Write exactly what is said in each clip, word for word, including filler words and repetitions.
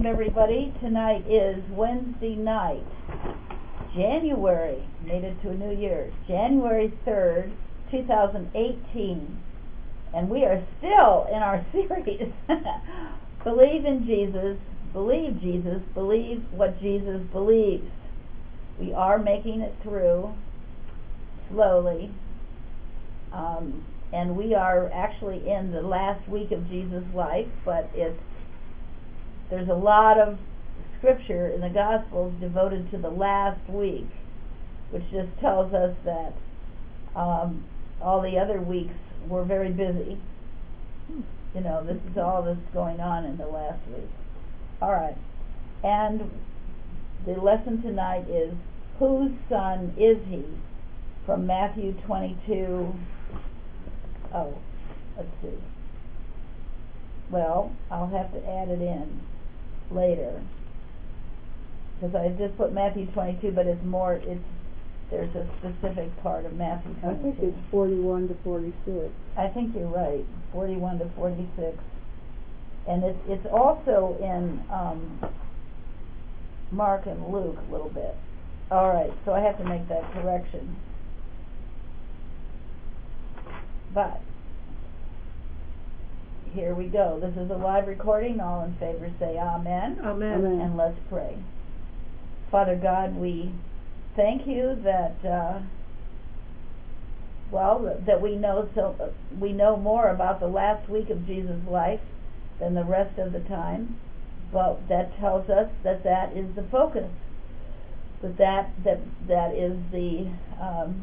everybody. Tonight is Wednesday night, January, made it to a new year, January third, two thousand eighteen. And we are still in our series, Believe in Jesus, Believe Jesus, Believe what Jesus believes. We are making it through slowly. Um, and we are actually in the last week of Jesus' life, but it's there's a lot of scripture in the Gospels devoted to the last week, which just tells us that um, all the other weeks were very busy. You know, this is all that's going on in the last week. All right. And the lesson tonight is, whose son is he? From Matthew twenty-two. Oh, let's see. Well, I'll have to add it in later, because I just put Matthew twenty-two, but it's more, it's there's a specific part of Matthew twenty-two. I think it's forty-one to forty-six. I think you're right, forty-one to forty-six. And it's, it's also in um, Mark and Luke a little bit. All right, so I have to make that correction. But here we go. This is a live recording. All in favor say amen. Amen. Amen. And let's pray. Father God, we thank you that uh, well that we know so uh, we know more about the last week of Jesus' life than the rest of the time, but that tells us that that is the focus. That that that, that is the um,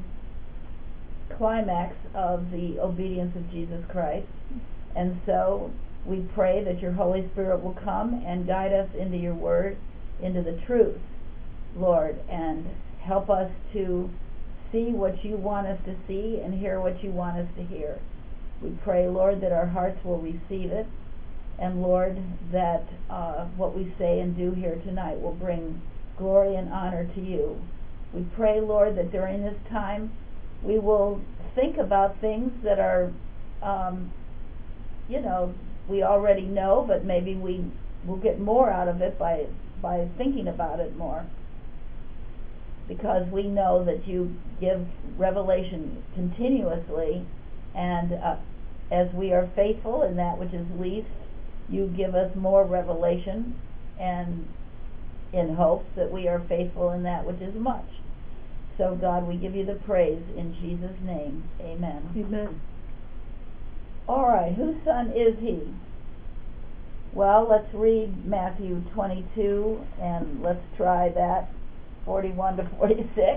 climax of the obedience of Jesus Christ. And so we pray that your Holy Spirit will come and guide us into your word, into the truth, Lord, and help us to see what you want us to see and hear what you want us to hear. We pray, Lord, that our hearts will receive it, and Lord, that uh, what we say and do here tonight will bring glory and honor to you. We pray, Lord, that during this time we will think about things that are um, you know, we already know, but maybe we will get more out of it by by thinking about it more, because we know that you give revelation continuously, and uh, as we are faithful in that which is least, you give us more revelation, and in hopes that we are faithful in that which is much. So God, we give you the praise in Jesus' name. Amen. Amen. All right, whose son is he? Well, let's read Matthew twenty-two, and let's try that, forty-one to forty-six.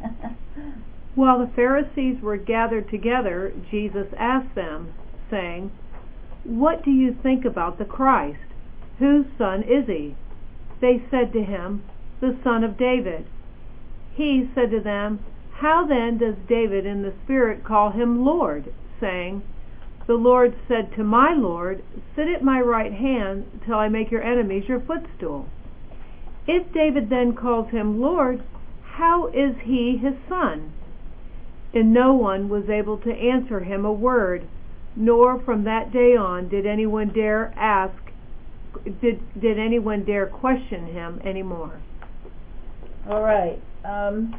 While the Pharisees were gathered together, Jesus asked them, saying, "What do you think about the Christ? Whose son is he?" They said to him, "The son of David." He said to them, "How then does David in the Spirit call him Lord, saying, 'The Lord said to my Lord, sit at my right hand till I make your enemies your footstool'? If David then calls him Lord, how is he his son?" And no one was able to answer him a word, nor from that day on did anyone dare ask, did, did anyone dare question him anymore. All right. Um,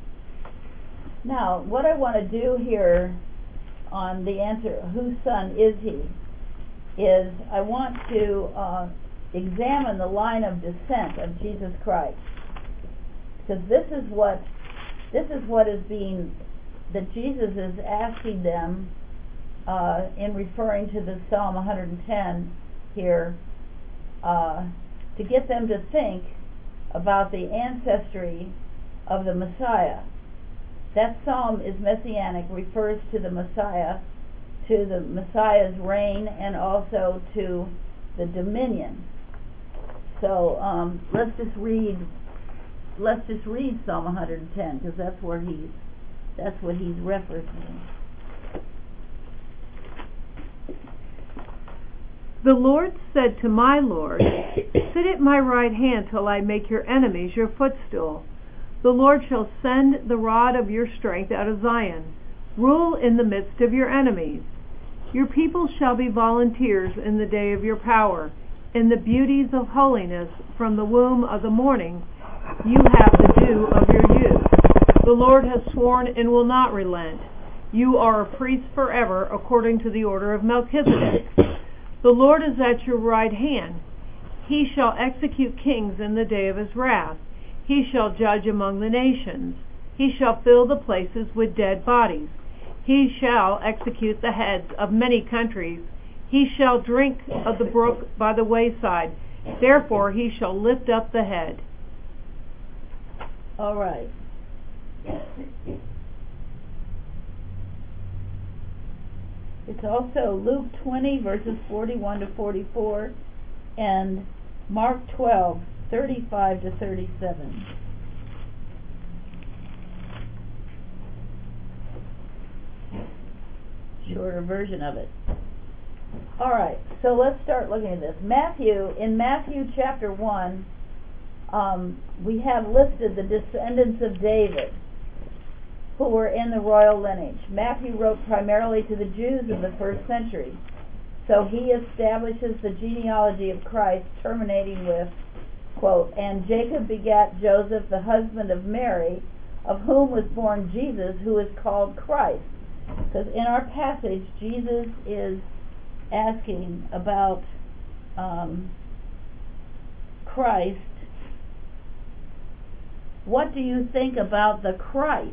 now, what I want to do here on the answer, whose son is he, is I want to uh, examine the line of descent of Jesus Christ, because this is what this is what is being that Jesus is asking them uh, in referring to the Psalm one hundred ten here, uh, to get them to think about the ancestry of the Messiah. That psalm is messianic, refers to the Messiah, to the Messiah's reign, and also to the dominion. So um, let's just read. Let's just read Psalm one hundred ten, because that's where he's. That's what he's referencing. The Lord said to my Lord, sit at my right hand till I make your enemies your footstool. The Lord shall send the rod of your strength out of Zion. Rule in the midst of your enemies. Your people shall be volunteers in the day of your power. In the beauties of holiness, from the womb of the morning, you have the dew of your youth. The Lord has sworn and will not relent. You are a priest forever, according to the order of Melchizedek. The Lord is at your right hand. He shall execute kings in the day of his wrath. He shall judge among the nations. He shall fill the places with dead bodies. He shall execute the heads of many countries. He shall drink of the brook by the wayside. Therefore he shall lift up the head. All right. It's also Luke twenty, verses forty-one to forty-four, and Mark twelve, thirty-five to thirty-seven. Shorter version of it. All right, so let's start looking at this. Matthew, in Matthew chapter one, um, we have listed the descendants of David who were in the royal lineage. Matthew wrote primarily to the Jews of the first century, so he establishes the genealogy of Christ, terminating with, quote, "And Jacob begat Joseph, the husband of Mary, of whom was born Jesus, who is called Christ." Because in our passage, Jesus is asking about um, Christ. What do you think about the Christ?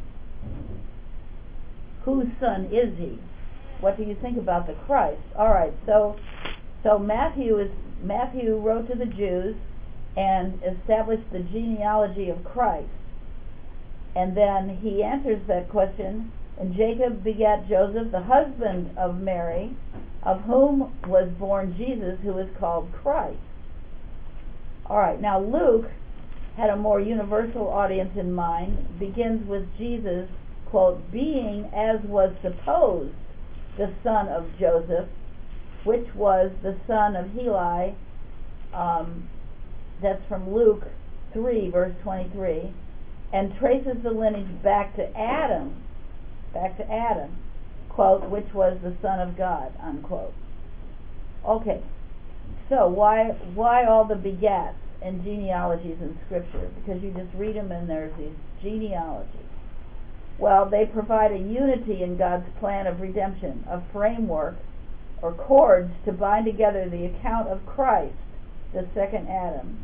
Whose son is he? What do you think about the Christ? All right, so so Matthew is Matthew wrote to the Jews and established the genealogy of Christ, and then he answers that question. And Jacob begat Joseph, the husband of Mary, of whom was born Jesus, who is called Christ. All right, now Luke had a more universal audience in mind. Begins with Jesus, quote, "being, as was supposed, the son of Joseph, which was the son of Heli." Um, that's from Luke three, verse twenty-three, and traces the lineage back to Adam. Back to Adam, quote, "which was the Son of God," unquote. Okay, so why why all the begats and genealogies in Scripture? Because you just read them and there's these genealogies. Well, they provide a unity in God's plan of redemption, a framework or cords to bind together the account of Christ, the second Adam,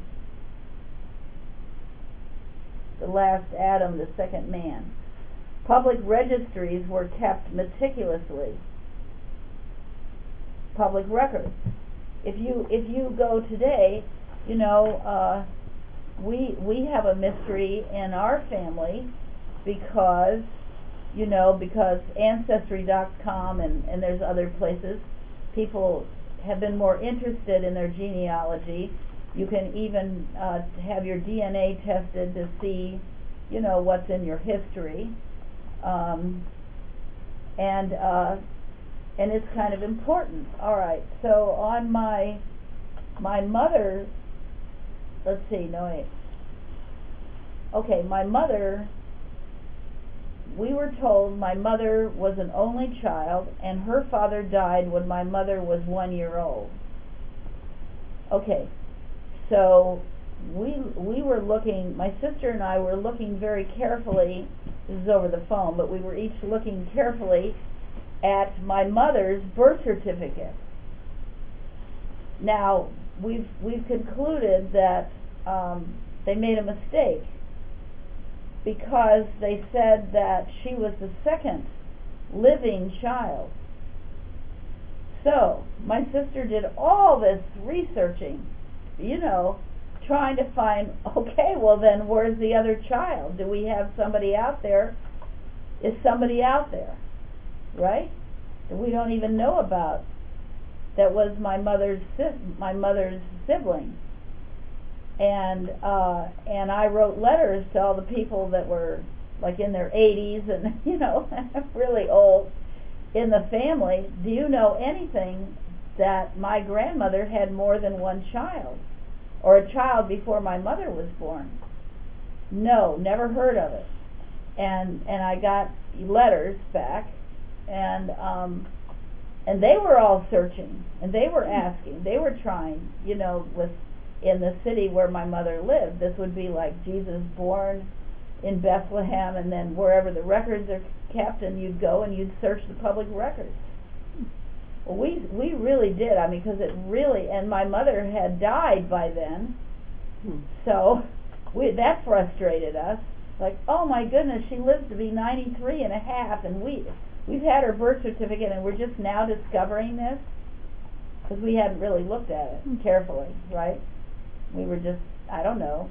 the last Adam, the second man. Public registries were kept meticulously. Public records. If you if you go today, you know, uh, we we have a mystery in our family because, you know, because Ancestry dot com and, and there's other places, people have been more interested in their genealogy. You can even uh, have your D N A tested to see, you know, what's in your history. Um, and uh, and it's kind of important. All right. So on my my mother, let's see. No wait. Okay, my mother. We were told my mother was an only child, and her father died when my mother was one year old. Okay, so we we were looking. My sister and I were looking very carefully. This is over the phone, but we were each looking carefully at my mother's birth certificate. Now, we've we've concluded that um, they made a mistake because they said that she was the second living child. So, my sister did all this researching, you know, trying to find, okay, well then where's the other child? Do we have somebody out there? Is somebody out there, right? That we don't even know about. That was my mother's my mother's sibling, and uh, and I wrote letters to all the people that were like in their eighties and you know really old in the family. Do you know anything that my grandmother had more than one child? Or a child before my mother was born? No, never heard of it. And and I got letters back, and um, and they were all searching, and they were asking, they were trying, you know, with in the city where my mother lived. This would be like Jesus born in Bethlehem, and then wherever the records are kept, and you'd go and you'd search the public records. Well, we we really did. I mean, because it really, and my mother had died by then, Hmm. so we that frustrated us. Like, oh my goodness, she lived to be ninety-three and a half, and we we've had her birth certificate, and we're just now discovering this because we hadn't really looked at it Hmm. carefully, right? We were just, I don't know,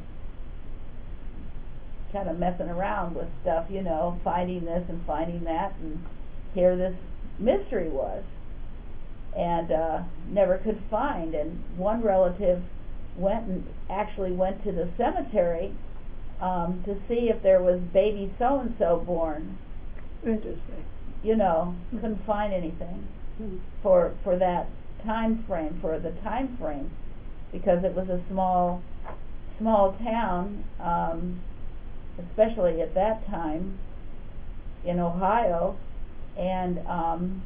kind of messing around with stuff, you know, finding this and finding that, and here this mystery was, and uh, never could find. And one relative went and actually went to the cemetery um, to see if there was baby so and so born. Interesting. You know, couldn't find anything Hmm. for for that time frame, for the time frame, because it was a small small town, um, especially at that time in Ohio, and um,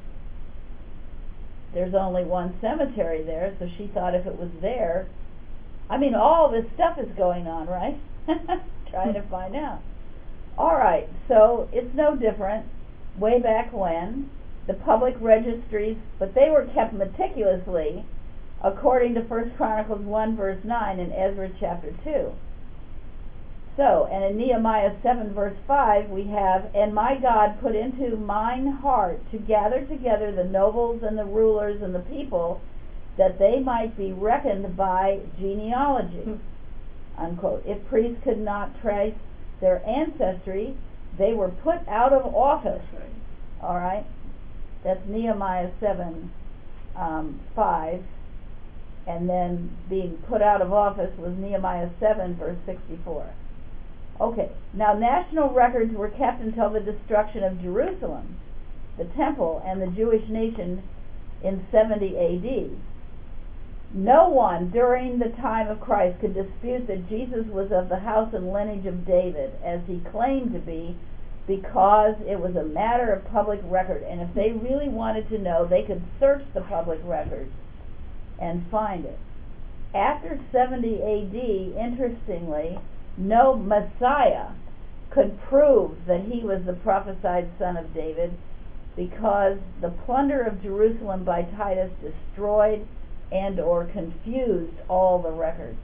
there's only one cemetery there, so she thought if it was there, I mean, all this stuff is going on, right? Trying to find out. All right, so it's no different. Way back when, the public registries, but they were kept meticulously according to First Chronicles one verse nine and Ezra chapter two. So, and in Nehemiah seven verse five we have, and my God put into mine heart to gather together the nobles and the rulers and the people, that they might be reckoned by genealogy. Hmm. Unquote. If priests could not trace their ancestry, they were put out of office. That's right. All right? That's Nehemiah seven um, five. And then being put out of office was Nehemiah seven verse sixty-four. Okay, now national records were kept until the destruction of Jerusalem, the temple, and the Jewish nation in seventy A D. No one during the time of Christ could dispute that Jesus was of the house and lineage of David, as he claimed to be, because it was a matter of public record. And if they really wanted to know, they could search the public records and find it. After seventy A D, interestingly, no Messiah could prove that he was the prophesied son of David, because the plunder of Jerusalem by Titus destroyed and or confused all the records.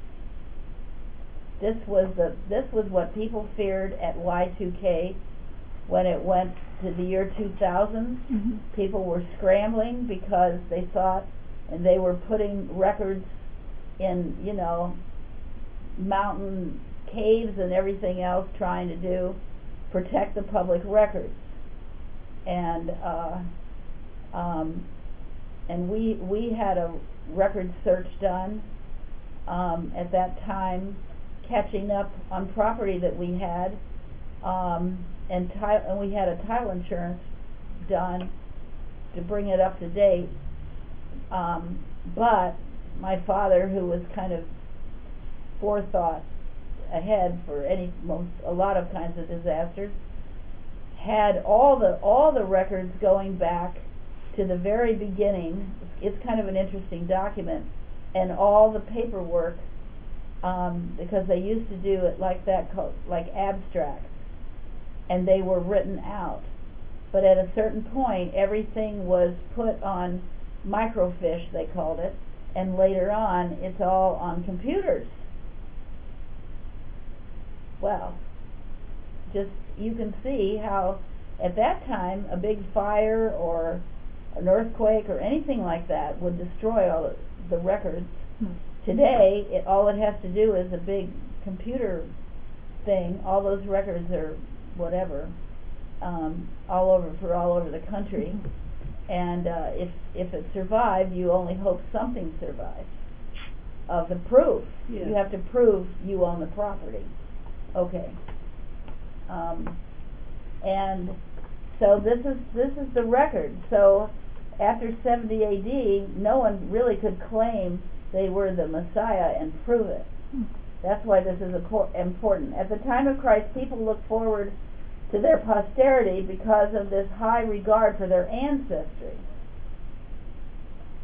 This was the this was what people feared at Y two K when it went to the year two thousand. Mm-hmm. People were scrambling because they thought, and they were putting records in, you know, mountain caves and everything else, trying to do protect the public records. And uh, um, and we we had a record search done um, at that time, catching up on property that we had, um, and ti- and we had a title insurance done to bring it up to date. Um, but my father, who was kind of forethought ahead for any most a lot of kinds of disasters, had all the all the records going back to the very beginning. It's kind of an interesting document, and all the paperwork, um, because they used to do it like that, like abstracts, and they were written out. But at a certain point, everything was put on microfiche, they called it, and later on, it's all on computers. Well, just you can see how at that time a big fire or an earthquake or anything like that would destroy all the records. Hmm. Today, it, all it has to do is a big computer thing. All those records are whatever, um, all over for all over the country. And uh, if if it survived, you only hope something survives of the proof. Yeah. You have to prove you own the property. Okay. Um, and so this is this is the record. So after seventy A D, no one really could claim they were the Messiah and prove it. Hmm. That's why this is important. At the time of Christ, people looked forward to their posterity because of this high regard for their ancestry.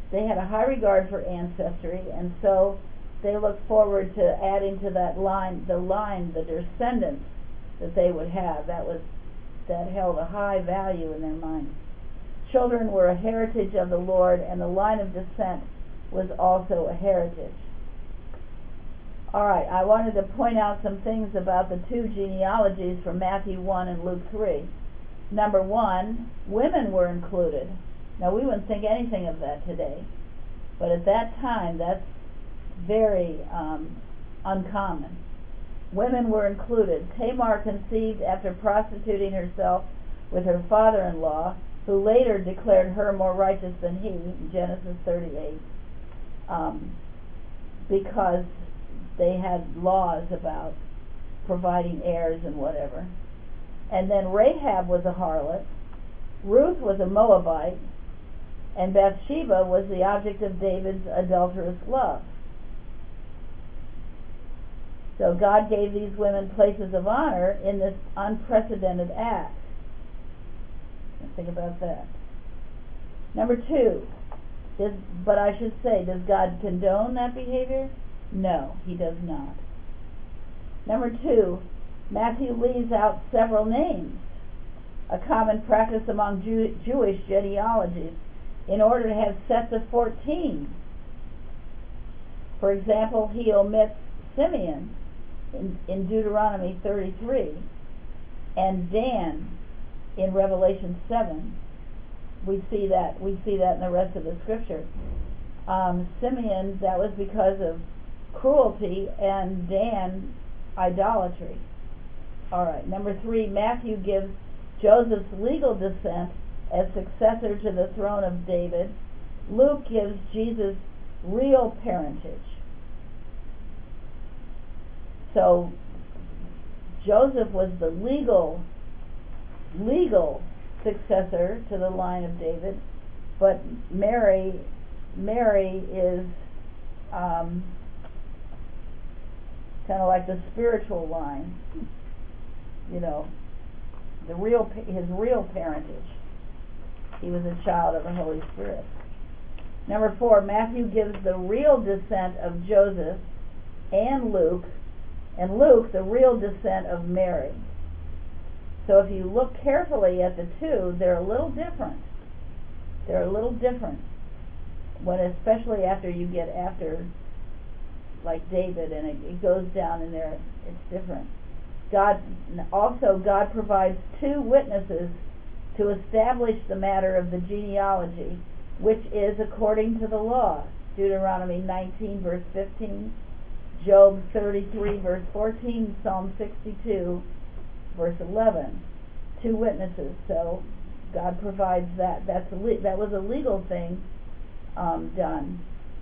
they had a high regard for ancestry, and so they looked forward to adding to that line, the line, the descendants that they would have. That was that held a high value in their minds. Children were a heritage of the Lord, and the line of descent was also a heritage. All right, I wanted to point out some things about the two genealogies from Matthew one and Luke three. Number one, women were included. Now, we wouldn't think anything of that today, but at that time, that's very um, uncommon. Women were included. Tamar conceived after prostituting herself with her father-in-law, who later declared her more righteous than he, in Genesis thirty-eight, um, because they had laws about providing heirs and whatever. And then Rahab was a harlot, Ruth was a Moabite, and Bathsheba was the object of David's adulterous love. So God gave these women places of honor in this unprecedented act. Think about that. Number two, does, but I should say, does God condone that behavior? No, he does not. Number two, Matthew leaves out several names, a common practice among Jew, Jewish genealogies, in order to have sets of fourteen. For example, he omits Simeon in, in Deuteronomy thirty-three, and Dan in Revelation seven. We see that we see that in the rest of the scripture. Um, Simeon, that was because of cruelty, and Dan, idolatry. All right. Number three, Matthew gives Joseph's legal descent as successor to the throne of David. Luke gives Jesus' real parentage. So Joseph was the legal legal successor to the line of David, but Mary Mary is um, kind of like the spiritual line, you know, the real his real parentage. He was a child of the Holy Spirit. Number four, Matthew gives the real descent of Joseph and Luke, and Luke the real descent of Mary. So if you look carefully at the two, they're a little different. They're a little different. When especially after you get after, like David, and it, it goes down in there, it's different. God also God provides two witnesses to establish the matter of the genealogy, which is according to the law. Deuteronomy nineteen verse fifteen, Job thirty-three verse fourteen, Psalm sixty-two verse eleven. Two witnesses. So God provides that. That's a le- that was a legal thing um, done.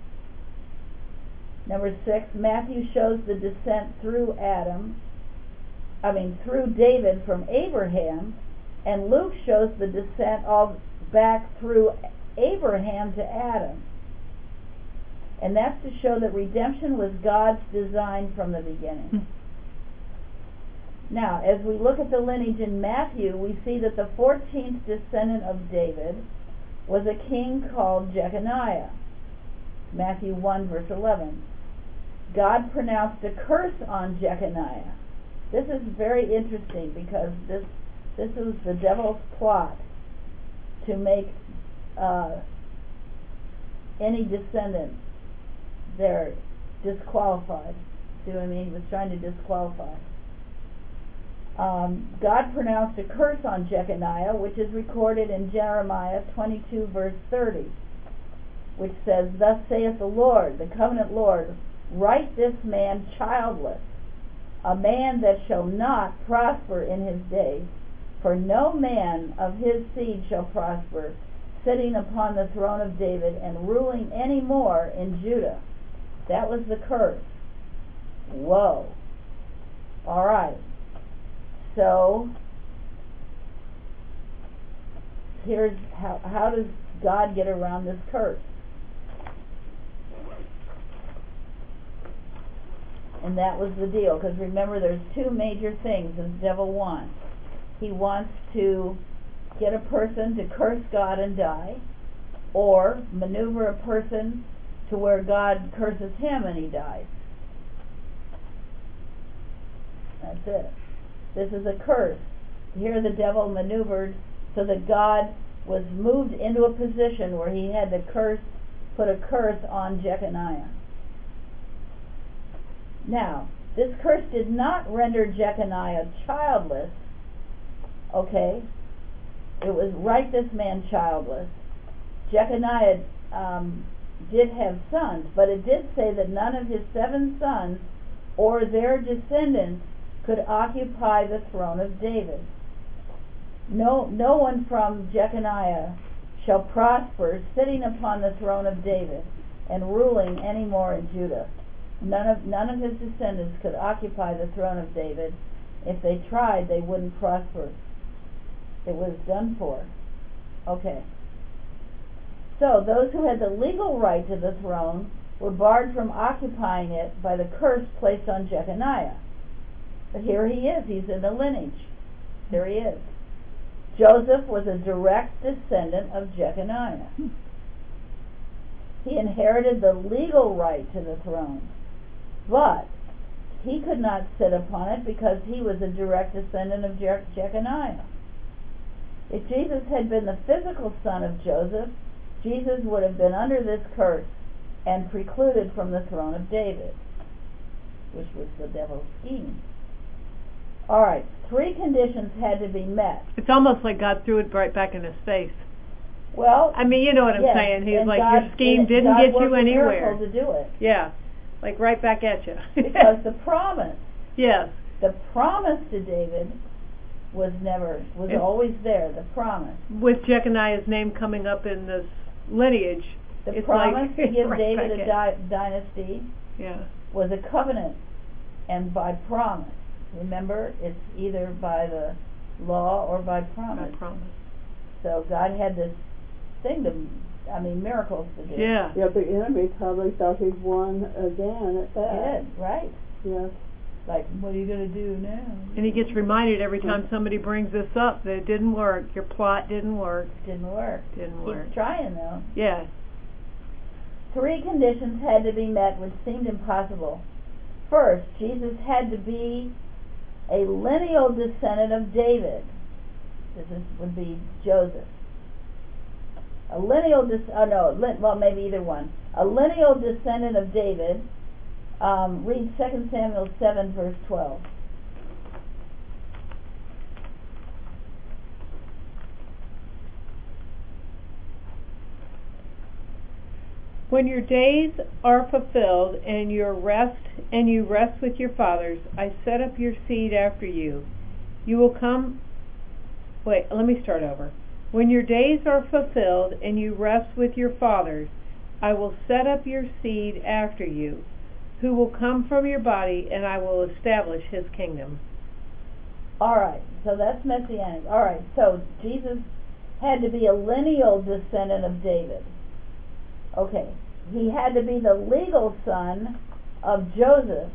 Number six, Matthew shows the descent through Adam, I mean through David from Abraham, and Luke shows the descent all back through Abraham to Adam. And that's to show that redemption was God's design from the beginning. Hmm. Now, as we look at the lineage in Matthew, we see that the fourteenth descendant of David was a king called Jeconiah. Matthew one verse eleven. God pronounced a curse on Jeconiah. This is very interesting because this this was the devil's plot to make uh, any descendant there disqualified. See what I mean? He was trying to disqualify. Um, God pronounced a curse on Jeconiah, which is recorded in Jeremiah twenty-two verse thirty, which says, "Thus saith the Lord, the covenant Lord, write this man childless, a man that shall not prosper in his days, for no man of his seed shall prosper, sitting upon the throne of David and ruling any more in Judah." That was the curse. Whoa. All right. So, here's how, how does God get around this curse? And that was the deal, because remember, there's two major things the devil wants. He wants to get a person to curse God and die, or maneuver a person to where God curses him and he dies. That's it. This is a curse. Here the devil maneuvered so that God was moved into a position where he had to curse, put a curse on Jeconiah. Now, this curse did not render Jeconiah childless. Okay? It was right this man childless. Jeconiah um, did have sons, but it did say that none of his seven sons or their descendants could occupy the throne of David. No, no one from Jeconiah shall prosper sitting upon the throne of David and ruling any more in Judah. None of none of his descendants could occupy the throne of David. If they tried, they wouldn't prosper. It was done for. Okay. So those who had the legal right to the throne were barred from occupying it by the curse placed on Jeconiah. But here he is. He's in the lineage. Here he is. Joseph was a direct descendant of Jeconiah. He inherited the legal right to the throne, but he could not sit upon it because he was a direct descendant of Je- Jeconiah. If Jesus had been the physical son of Joseph, Jesus would have been under this curse and precluded from the throne of David, which was the devil's scheme. All right, three conditions had to be met. It's almost like God threw it right back in his face. Well, I mean, you know what I'm yes, saying. He's and like, God, your scheme didn't God get worked you a anywhere. miracle to do it. Yeah, like right back at you. Because the promise, yes, the promise to David was never, was It's, always there. The promise. with Jeconiah's name coming up in this lineage, The it's promise like, to give right David a back di- dynasty yeah, was a covenant, and by promise. Remember, it's either by the law or by promise. I promise. So God had this thing to, I mean, miracles to do. Yeah. Yeah, the enemy probably thought he'd won again at He that. did, right? Yes. Like, what are you going to do now? And he gets reminded every time somebody brings this up that it didn't work. Your plot didn't work. Didn't work. Didn't work. Keep trying, though. Yeah. Three conditions had to be met which seemed impossible. First, Jesus had to be a lineal descendant of David. This is, would be Joseph. A lineal, des- oh no, li- well maybe either one. A lineal descendant of David. Um, read Second Samuel seven, verse twelve. When your days are fulfilled and your rest and you rest with your fathers, I set up your seed after you. You will come. Wait, let me start over. When your days are fulfilled and you rest with your fathers, I will set up your seed after you, who will come from your body, and I will establish his kingdom. All right, so that's messianic. All right, so Jesus had to be a lineal descendant of David. Okay, he had to be the legal son of Joseph,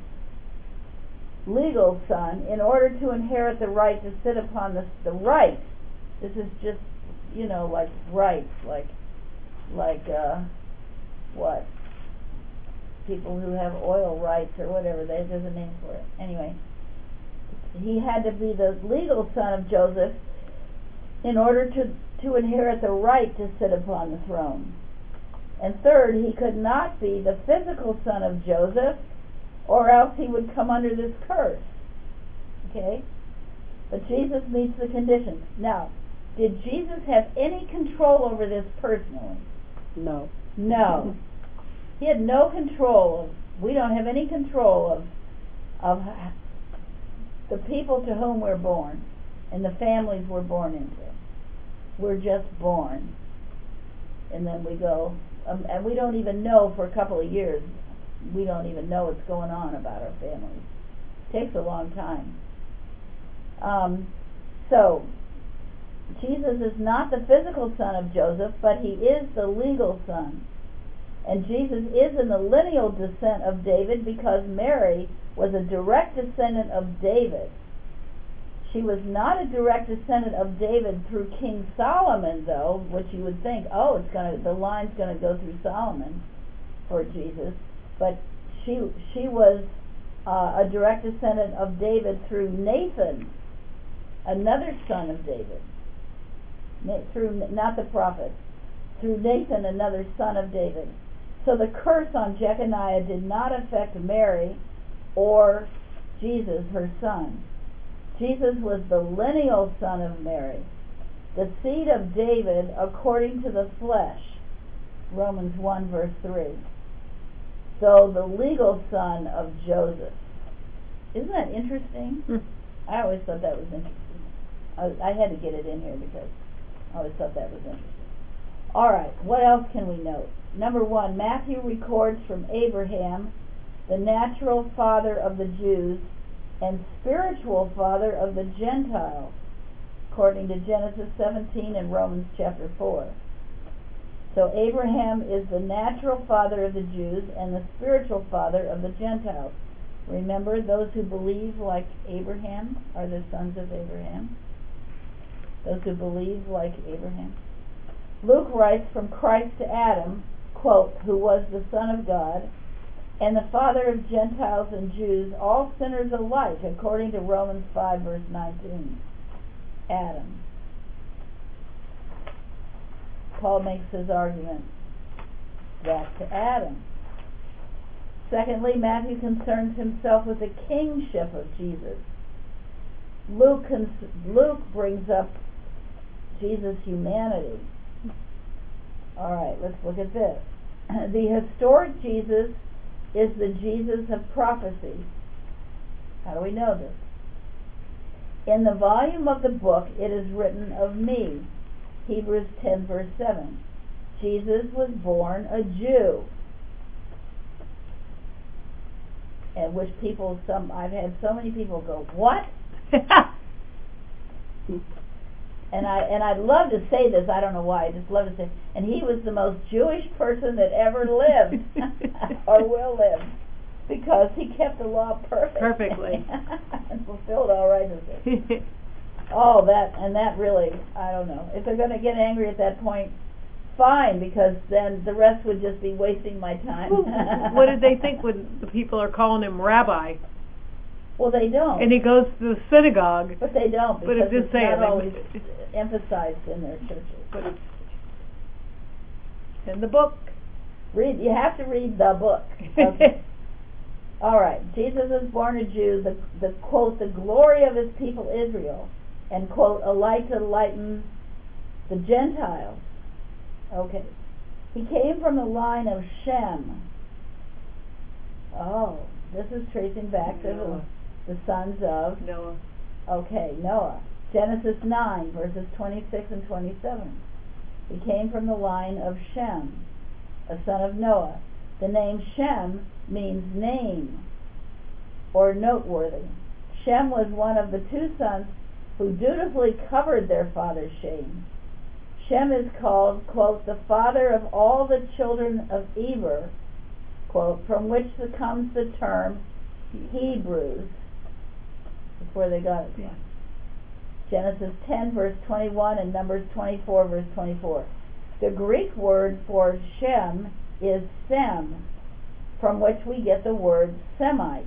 legal son, in order to inherit the right to sit upon the the right. This is just, you know, like rights, like like uh, what? People who have oil rights or whatever. There's a name for it. Anyway, he had to be the legal son of Joseph in order to to inherit the right to sit upon the throne. And third, he could not be the physical son of Joseph, or else he would come under this curse. Okay? But Jesus meets the conditions. Now, did Jesus have any control over this personally? No. No. He had no control of, we don't have any control of, of the people to whom we're born and the families we're born into. We're just born. And then we go, um, and we don't even know for a couple of years, we don't even know what's going on about our families. It takes a long time. Um, so, Jesus is not the physical son of Joseph, but he is the legal son. And Jesus is in the lineal descent of David because Mary was a direct descendant of David. She was not a direct descendant of David through King Solomon, though, which you would think, oh, it's gonna the line's going to go through Solomon for Jesus, but she she was uh, a direct descendant of David through Nathan, another son of David. Na- through not the prophet, through Nathan, another son of David. So the curse on Jeconiah did not affect Mary or Jesus, her son. Jesus was the lineal son of Mary, the seed of David according to the flesh, Romans one verse three. So the legal son of Joseph. Isn't that interesting? Mm. I always thought that was interesting. I, I had to get it in here because I always thought that was interesting. All right, what else can we note? Number one, Matthew records from Abraham, the natural father of the Jews, and spiritual father of the Gentiles, according to Genesis seventeen and Romans chapter four. So Abraham is the natural father of the Jews and the spiritual father of the Gentiles. Remember, those who believe like Abraham are the sons of Abraham. Those who believe like Abraham. Luke writes, from Christ to Adam, quote, who was the Son of God, and the father of Gentiles and Jews, all sinners alike, according to Romans five, verse nineteen. Adam. Paul makes his argument back to Adam. Secondly, Matthew concerns himself with the kingship of Jesus. Luke, cons- Luke brings up Jesus' humanity. All right, let's look at this. The historic Jesus is the Jesus of prophecy. How do we know this? In the volume of the book it is written of me, Hebrews ten verse seven. Jesus was born a Jew. And which people, some I've had so many people go, what? And I and I'd love to say this, I don't know why, I just love to say, and he was the most Jewish person that ever lived, or will live, because he kept the law perfect. Perfectly. And fulfilled all righteousness. Oh, that, and that really, I don't know. If they're going to get angry at that point, fine, because then the rest would just be wasting my time. What did they think when the people are calling him rabbi? Well, they don't. And he goes to the synagogue. But they don't, because But it did it's say not it. always emphasized in their churches. But it's in the book. Read. You have to read the book. Okay. All right. Jesus is born a Jew. The, the quote, the glory of his people Israel, and quote, a light to enlighten the Gentiles. Okay. He came from the line of Shem. Oh, this is tracing back to Noah. the sons of Noah. Okay, Noah. Genesis nine, verses twenty-six and twenty-seven. He came from the line of Shem, a son of Noah. The name Shem means name or noteworthy. Shem was one of the two sons who dutifully covered their father's shame. Shem is called, quote, the father of all the children of Eber, quote, from which comes the term Hebrews. That's where they got it from. Genesis ten, verse twenty-one, and Numbers twenty-four, verse twenty-four. The Greek word for Shem is Sem, from which we get the word Semite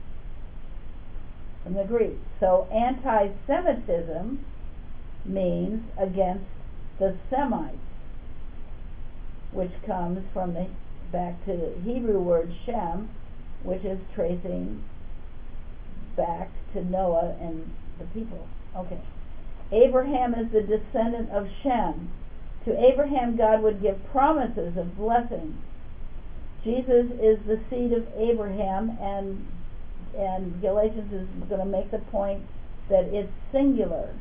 from the Greek. So anti-Semitism means against the Semites, which comes from the back to the Hebrew word Shem, which is tracing back to Noah and the people. Okay. Abraham is the descendant of Shem. To Abraham, God would give promises of blessing. Jesus is the seed of Abraham, and and Galatians is going to make the point that it's singular.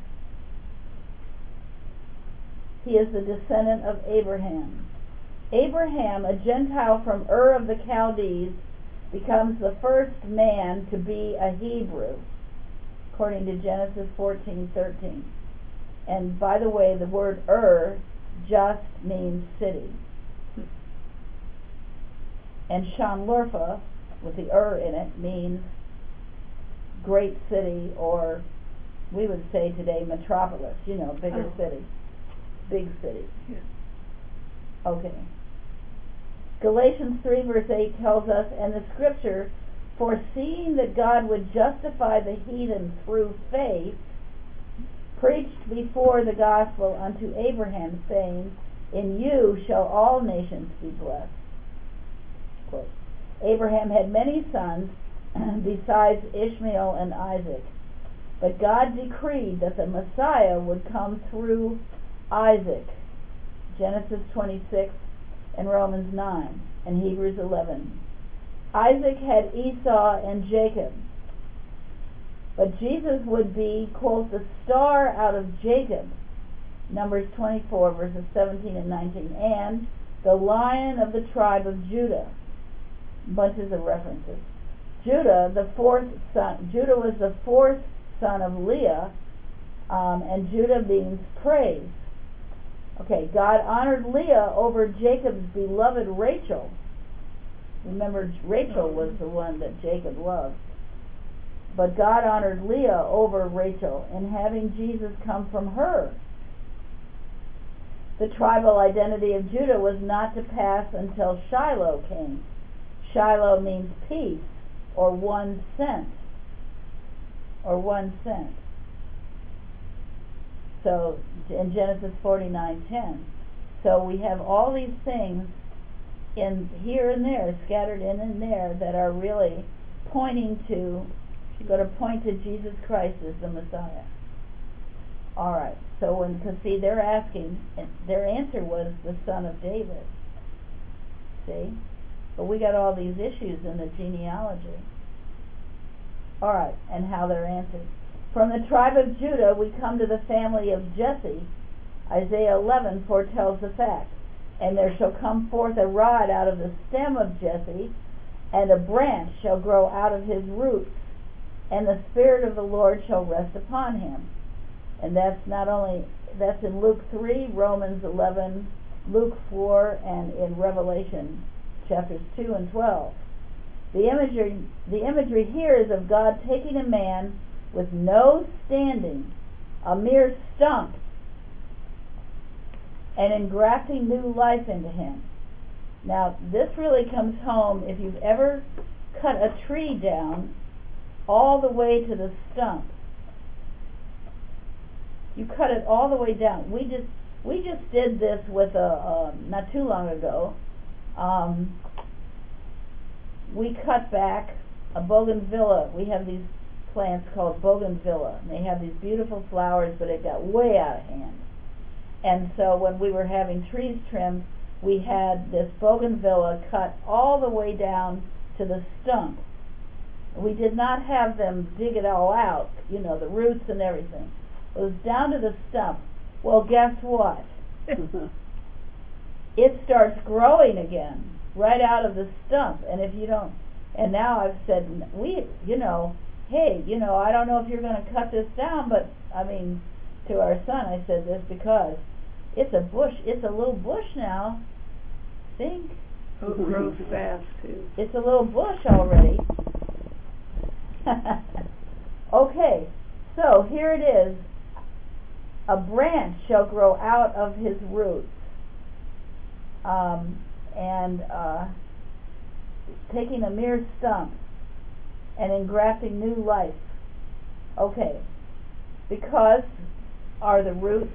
He is the descendant of Abraham. Abraham, a Gentile from Ur of the Chaldees, becomes the first man to be a Hebrew, according to Genesis fourteen thirteen. And by the way, the word Ur just means city. And Shanlurfa, with the Ur in it, means great city or we would say today metropolis, you know, bigger Oh. city, big city. Yeah. Okay. Galatians three verse eight tells us, and the scripture, foreseeing that God would justify the heathen through faith, preached before the gospel unto Abraham, saying, in you shall all nations be blessed. Quote. Abraham had many sons besides Ishmael and Isaac, but God decreed that the Messiah would come through Isaac. Genesis twenty-six and Romans nine and Hebrews eleven. Isaac had Esau and Jacob, but Jesus would be, quote, the star out of Jacob, Numbers twenty-four verses seventeen and nineteen, and the Lion of the tribe of Judah. Bunches of references. Judah, the fourth son, Judah was the fourth son of Leah, um, and Judah means praise. Okay, God honored Leah over Jacob's beloved Rachel. Remember, Rachel was the one that Jacob loved. But God honored Leah over Rachel in having Jesus come from her. The tribal identity of Judah was not to pass until Shiloh came. Shiloh means peace, or one cent, or one cent. So, in Genesis forty-nine ten. So we have all these things in here and there, scattered in and there, that are really pointing to, going to point to Jesus Christ as the Messiah. All right. So when, because see, they're asking, their answer was the son of David. See? But we got all these issues in the genealogy. All right, and how they're answered. From the tribe of Judah, we come to the family of Jesse. Isaiah eleven foretells the fact. And there shall come forth a rod out of the stem of Jesse, and a branch shall grow out of his roots, and the Spirit of the Lord shall rest upon him. And that's not only, that's in Luke three, Romans eleven, Luke four, and in Revelation chapters two and twelve. The imagery, the imagery here is of God taking a man with no standing, a mere stump, and engrafting new life into him. Now, this really comes home if you've ever cut a tree down all the way to the stump. You cut it all the way down. We just we just did this with a uh, not too long ago. Um, we cut back a bougainvillea. We have these plants called bougainvillea, and they have these beautiful flowers, but it got way out of hand. And so when we were having trees trimmed, we had this bougainvillea cut all the way down to the stump. We did not have them dig it all out, you know, the roots and everything. It was down to the stump. Well, guess what? It starts growing again right out of the stump. And if you don't, and now I've said, we, you know, hey, you know, I don't know if you're going to cut this down, but I mean, to our son, I said this because it's a bush. It's a little bush now. Think. Oh, it grows fast too. It's a little bush already. Okay, so here it is. A branch shall grow out of his roots. Um, and uh, taking a mere stump and engrafting new life. Okay, because are the roots,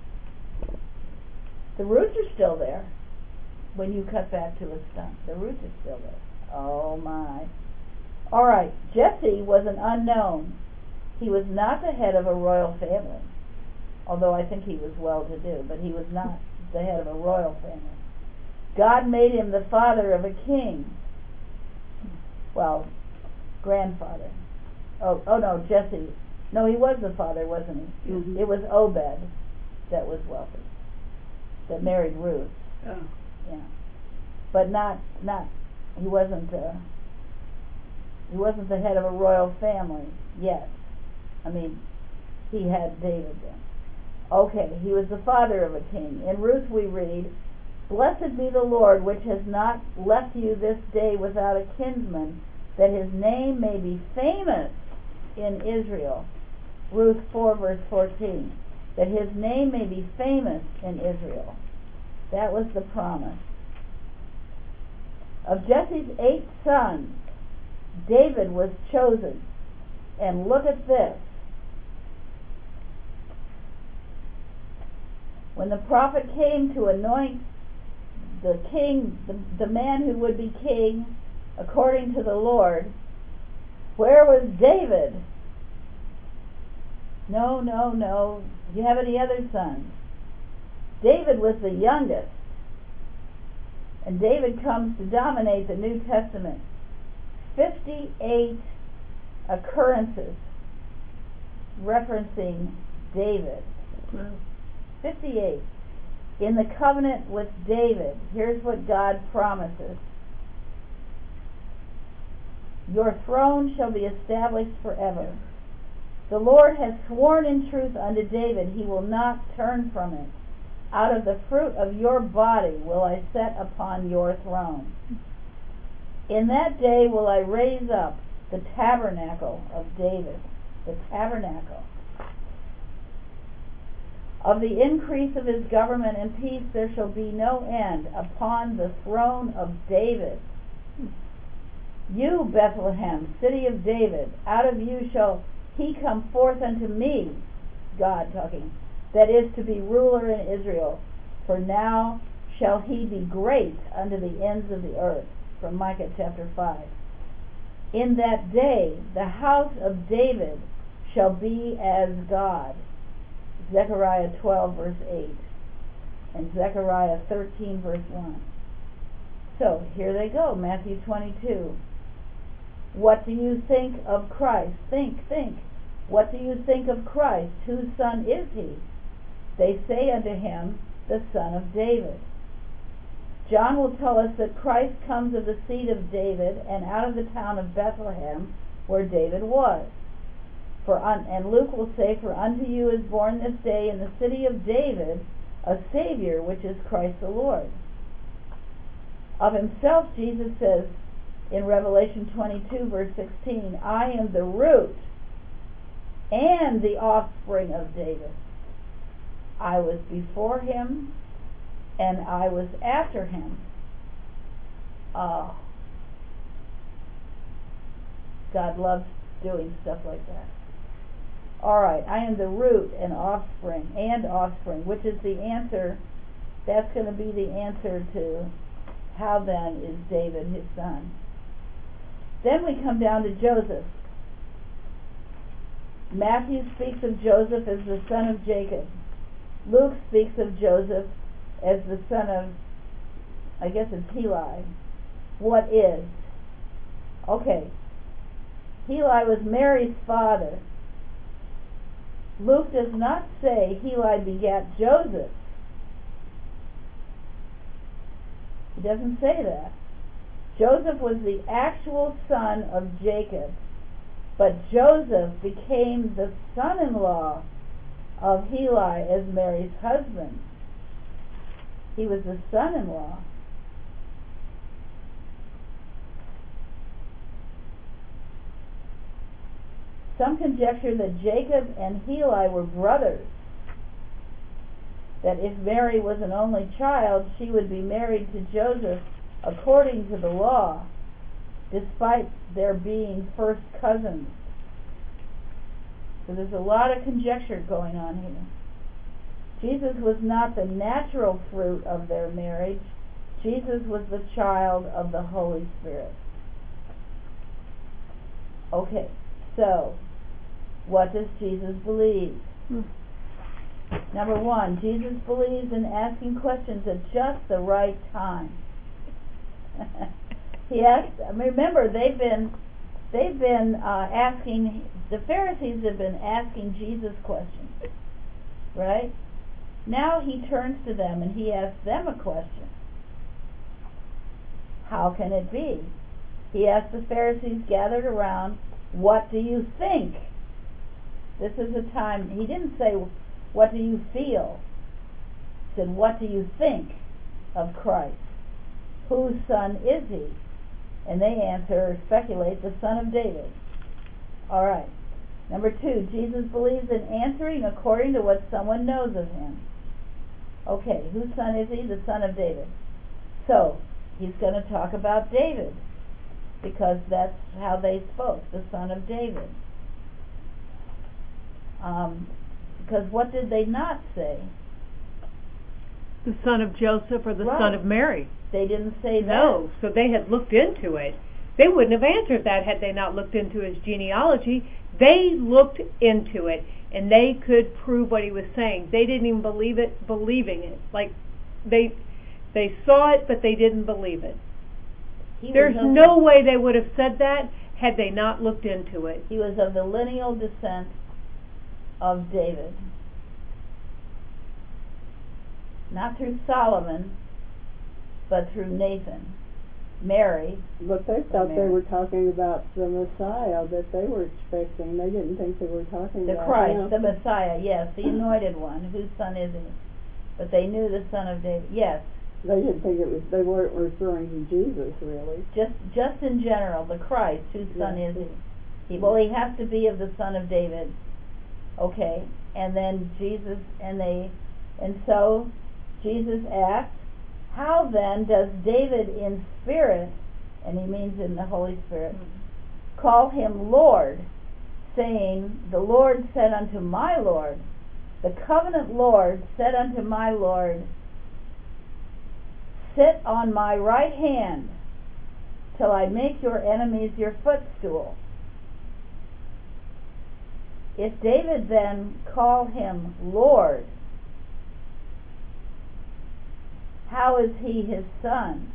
the roots are still there when you cut back to a stump. The roots are still there. Oh my. All right, Jesse was an unknown. He was not the head of a royal family, although I think he was well-to-do, but he was not the head of a royal family. God made him the father of a king. Well, grandfather. Oh, oh no, Jesse. No, he was the father, wasn't he? Mm-hmm. It was Obed that was wealthy, that married Ruth. Oh. Yeah, but not not. He wasn't. Uh, he wasn't the head of a royal family yet. I mean, he had David then. Okay, he was the father of a king. In Ruth we read, "Blessed be the Lord, which has not left you this day without a kinsman, that his name may be famous in Israel." Ruth four verse fourteen, that his name may be famous in Israel. That was the promise. Of Jesse's eight sons, David was chosen. And look at this. When the prophet came to anoint the king, the, the man who would be king according to the Lord, where was David? No, no, no. Do you have any other sons? David was the youngest. And David comes to dominate the New Testament. fifty-eight occurrences referencing David. Wow. fifty-eight. In the covenant with David, here's what God promises. Your throne shall be established forever. The Lord has sworn in truth unto David, he will not turn from it. Out of the fruit of your body will I set upon your throne. In that day will I raise up the tabernacle of David. The tabernacle. Of the increase of his government and peace there shall be no end upon the throne of David. You, Bethlehem, city of David, out of you shall he come forth unto me, God talking, that is to be ruler in Israel. For now shall he be great unto the ends of the earth. From Micah chapter five. In that day the house of David shall be as God. Zechariah twelve verse eight. And Zechariah thirteen verse one. So here they go, Matthew twenty-two. What do you think of Christ? Think, think. What do you think of Christ? Whose son is he? They say unto him, the son of David. John will tell us that Christ comes of the seed of David and out of the town of Bethlehem where David was. For un- and Luke will say, for unto you is born this day in the city of David a Savior, which is Christ the Lord. Of himself, Jesus says in Revelation twenty-two verse sixteen, I am the root and the offspring of David. I was before him and I was after him. Oh, God loves doing stuff like that. Alright, I am the root and offspring, and offspring, which is the answer, that's going to be the answer to how then is David his son. Then we come down to Joseph. Matthew speaks of Joseph as the son of Jacob. Luke speaks of Joseph as the son of, I guess it's Heli. What is? Okay. Heli was Mary's father. Luke does not say Heli begat Joseph. He doesn't say that. Joseph was the actual son of Jacob, but Joseph became the son-in-law of Heli as Mary's husband. He was the son-in-law. Some conjecture that Jacob and Heli were brothers, that if Mary was an only child, she would be married to Joseph according to the law, despite their being first cousins. So there's a lot of conjecture going on here. Jesus was not the natural fruit of their marriage. Jesus was the child of the Holy Spirit. Okay, so what does Jesus believe? Hmm. Number one, Jesus believes in asking questions at just the right time. He asked. Remember, they've been they've been uh, asking. The Pharisees have been asking Jesus questions, right? Now he turns to them and he asks them a question. How can it be? He asked the Pharisees gathered around, what do you think? This is a time, he didn't say, what do you feel? He said, what do you think of Christ? Whose son is he? And they answer or speculate, the son of David. Alright. Number two, Jesus believes in answering according to what someone knows of him. Okay, whose son is he? The son of David. So, he's going to talk about David, because that's how they spoke, the son of David. Um, because what did they not say? The son of Joseph or the Right. son of Mary? They didn't say that. No, so they had looked into it. They wouldn't have answered that had they not looked into his genealogy. They looked into it, and they could prove what he was saying. They didn't even believe it, believing it. Like, they they saw it, but they didn't believe it. He There's was of no the, way they would have said that had they not looked into it. He was of the lineal descent of David. Not through Solomon, but through Nathan. Mary. But they thought Mary. they were talking about the Messiah that they were expecting. They didn't think they were talking The about Christ, him. the Messiah, yes, the anointed one. Whose son is he? But they knew the son of David. Yes, They didn't think it was. They weren't referring to Jesus, really. just just in general, the Christ. Whose son Yes. is he? he? Well, he has to be of the son of David. Okay, and then Jesus, and they, and so Jesus asked, how then does David in spirit, and he means in the Holy Spirit, mm-hmm. call him Lord, saying, the Lord said unto my Lord, the covenant Lord said unto my Lord, sit on my right hand till I make your enemies your footstool. If David then call him Lord, how is he his son?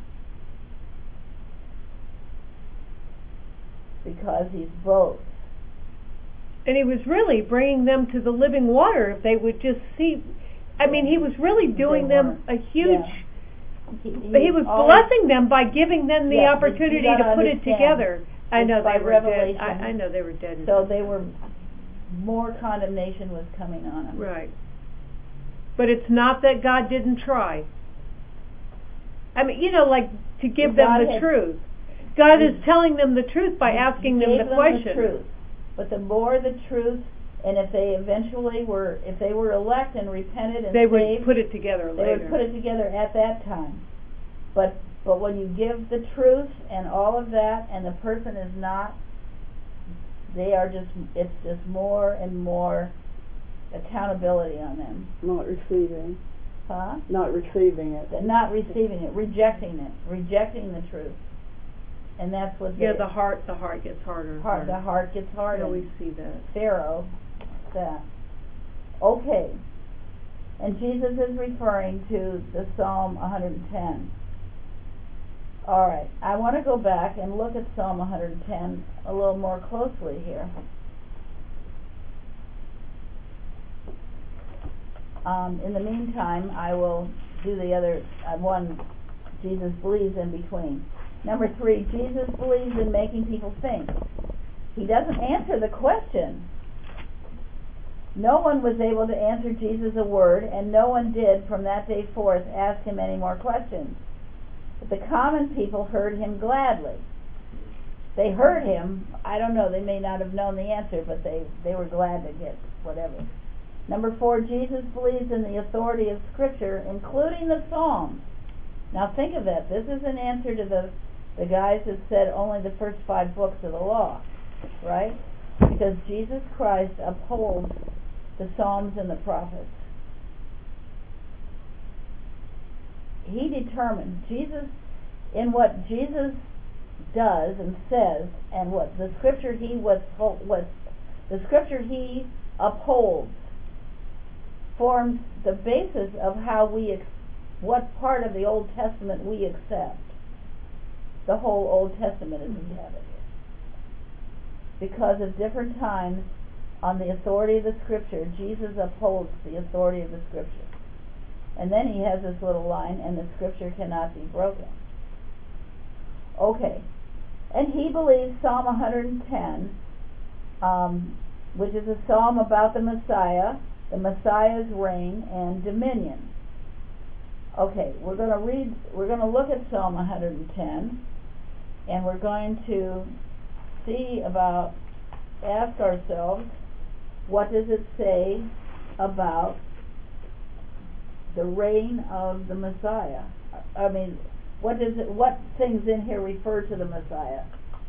Because he's both. And he was really bringing them to the living water if they would just see. I mean, he was really doing They them a huge... Yeah. He, But he was always, blessing them by giving them the Yeah, you- you opportunity gotta to put it understand. together. I It's know by they were dead. revelation. I, I know they were dead. So they were, more condemnation was coming on them. Right. But it's not that God didn't try. I mean, you know, like to give them God the had- truth. God He- is telling them the truth by He- asking he them gave the question. The truth. But the more the truth, and if they eventually were, if they were elect and repented and They saved, would put it together they later. would put it together at that time. But but when you give the truth and all of that, and the person is not, they are just, it's just more and more accountability on them. Not receiving. Huh? Not receiving it. They're not receiving it, rejecting it, rejecting the truth. And that's what Yeah, they, the heart, the heart gets harder and heart, harder. the heart gets We harder. always see that. Pharaoh, that. Okay. And Jesus is referring to the Psalm one hundred ten. All right. I want to go back and look at Psalm one hundred ten a little more closely here. Um, in the meantime, I will do the other uh, one. Jesus believes in between. Number three, Jesus believes in making people think. He doesn't answer the question. No one was able to answer Jesus a word, and no one did from that day forth ask him any more questions. But the common people heard him gladly. They heard him. I don't know, they may not have known the answer, but they, they were glad to get whatever. Number four, Jesus believes in the authority of Scripture, including the Psalms. Now think of that. This is an answer to the, the guys that said only the first five books of the law, right? Because Jesus Christ upholds the Psalms and the prophets. He determined, Jesus, in what Jesus does and says, and what the Scripture he was, what the Scripture he upholds, forms the basis of how we, ex- what part of the Old Testament we accept. The whole Old Testament is inhabited. Because of different times, on the authority of the Scripture, Jesus upholds the authority of the Scripture. And then he has this little line, and the Scripture cannot be broken. Okay. And he believes Psalm one hundred ten, um, which is a psalm about the Messiah, the Messiah's reign and dominion. Okay, we're going to read, we're going to look at Psalm one hundred ten, and we're going to see about ask ourselves, what does it say about the reign of the Messiah? I mean, what does it, what things in here refer to the Messiah?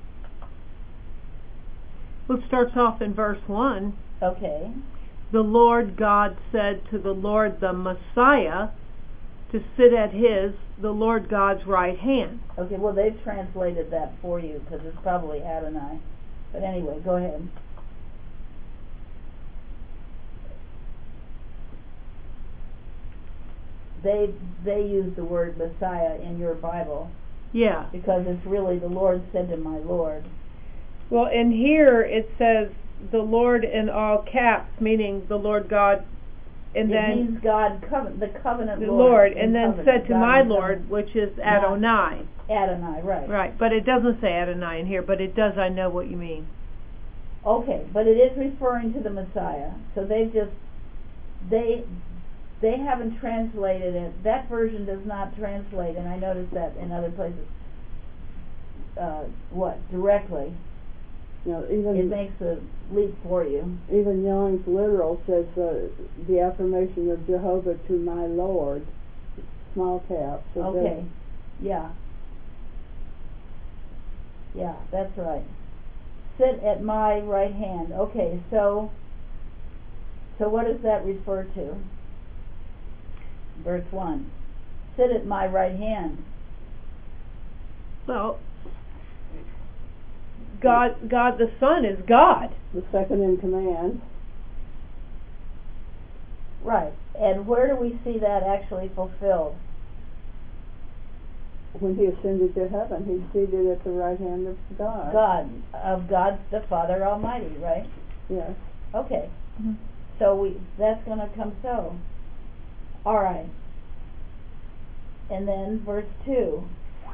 Well, it starts off in verse one. Okay. The Lord God said to the Lord the Messiah to sit at his, the Lord God's right hand. Okay, well, they've translated that for you because it's probably Adonai. But anyway, go ahead. They they use the word Messiah in your Bible. Yeah. Because it's really the Lord said to my Lord. Well, in here it says the Lord in all caps, meaning the Lord God, and it then means God, covenant, the covenant the Lord, Lord, and then covenant, said to God my in Lord, covenant. which is Adonai. Adonai, right. Right, but it doesn't say Adonai in here, but it does, I know what you mean. Okay, but it is referring to the Messiah. So they've just, they they haven't translated it. That version does not translate, and I noticed that in other places. Uh, what, directly. You know, even it makes a leap for you. Even Young's literal says uh, the affirmation of Jehovah to my Lord, small cap. So okay, yeah. Yeah, that's right. Sit at my right hand. Okay, so so what does that refer to? Verse one. Sit at my right hand. Well, God, God the Son is God. The second in command. Right. And where do we see that actually fulfilled? When he ascended to heaven, he's seated at the right hand of God. God, of God the Father Almighty, right? Yes. Okay. Mm-hmm. So we that's going to come so. All right. And then verse two.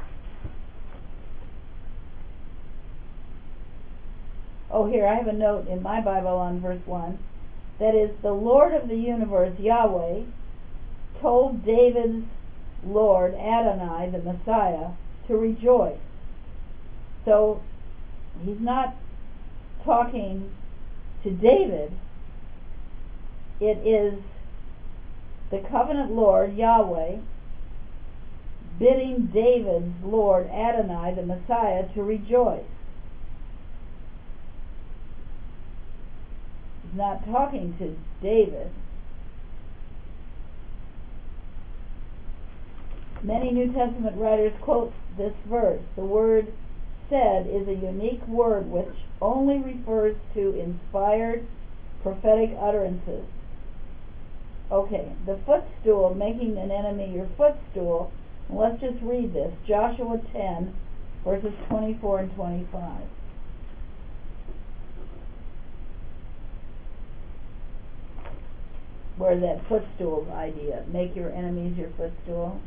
Oh, here, I have a note in my Bible on verse one. That is, the Lord of the universe, Yahweh, told David's Lord, Adonai, the Messiah, to rejoice. So, he's not talking to David. It is the covenant Lord, Yahweh, bidding David's Lord, Adonai, the Messiah, to rejoice. He's not talking to David. Many New Testament writers quote this verse. The word said is a unique word which only refers to inspired prophetic utterances. Okay, the footstool, making an enemy your footstool. Let's just read this. Joshua ten, verses twenty-four and twenty-five. Where that footstool idea, make your enemies your footstool.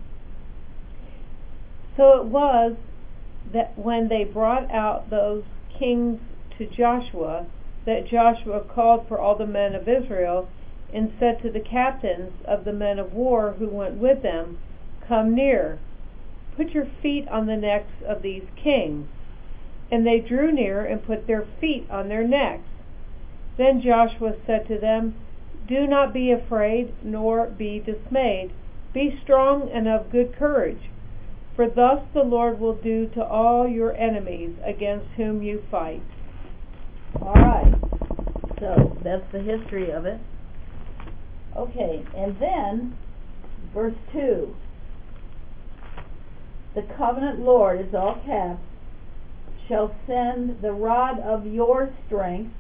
So it was that when they brought out those kings to Joshua, that Joshua called for all the men of Israel and said to the captains of the men of war who went with them, "Come near, put your feet on the necks of these kings." And they drew near and put their feet on their necks. Then Joshua said to them, "Do not be afraid, nor be dismayed. Be strong and of good courage. For thus the Lord will do to all your enemies against whom you fight." All right. So that's the history of it. Okay, and then verse two. The covenant Lord, it's all caps, shall send the rod of your strength.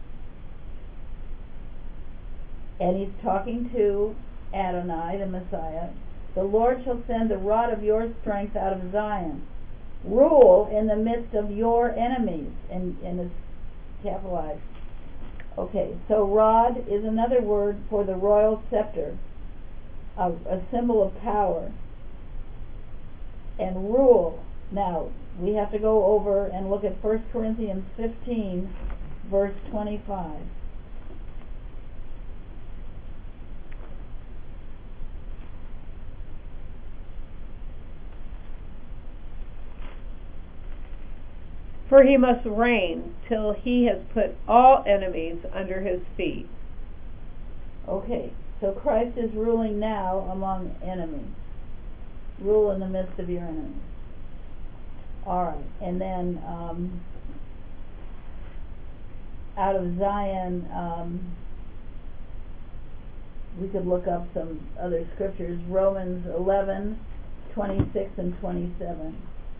And he's talking to Adonai, the Messiah. The Lord shall send the rod of your strength out of Zion. Rule in the midst of your enemies. And, and it's capitalized. Okay, so rod is another word for the royal scepter, a, a symbol of power. And rule. Now, we have to go over and look at First Corinthians fifteen, verse twenty-five. For he must reign till he has put all enemies under his feet. Okay, so Christ is ruling now among enemies. Rule in the midst of your enemies. Alright, and then um, out of Zion, um, we could look up some other scriptures. Romans eleven, twenty-six and twenty-seven.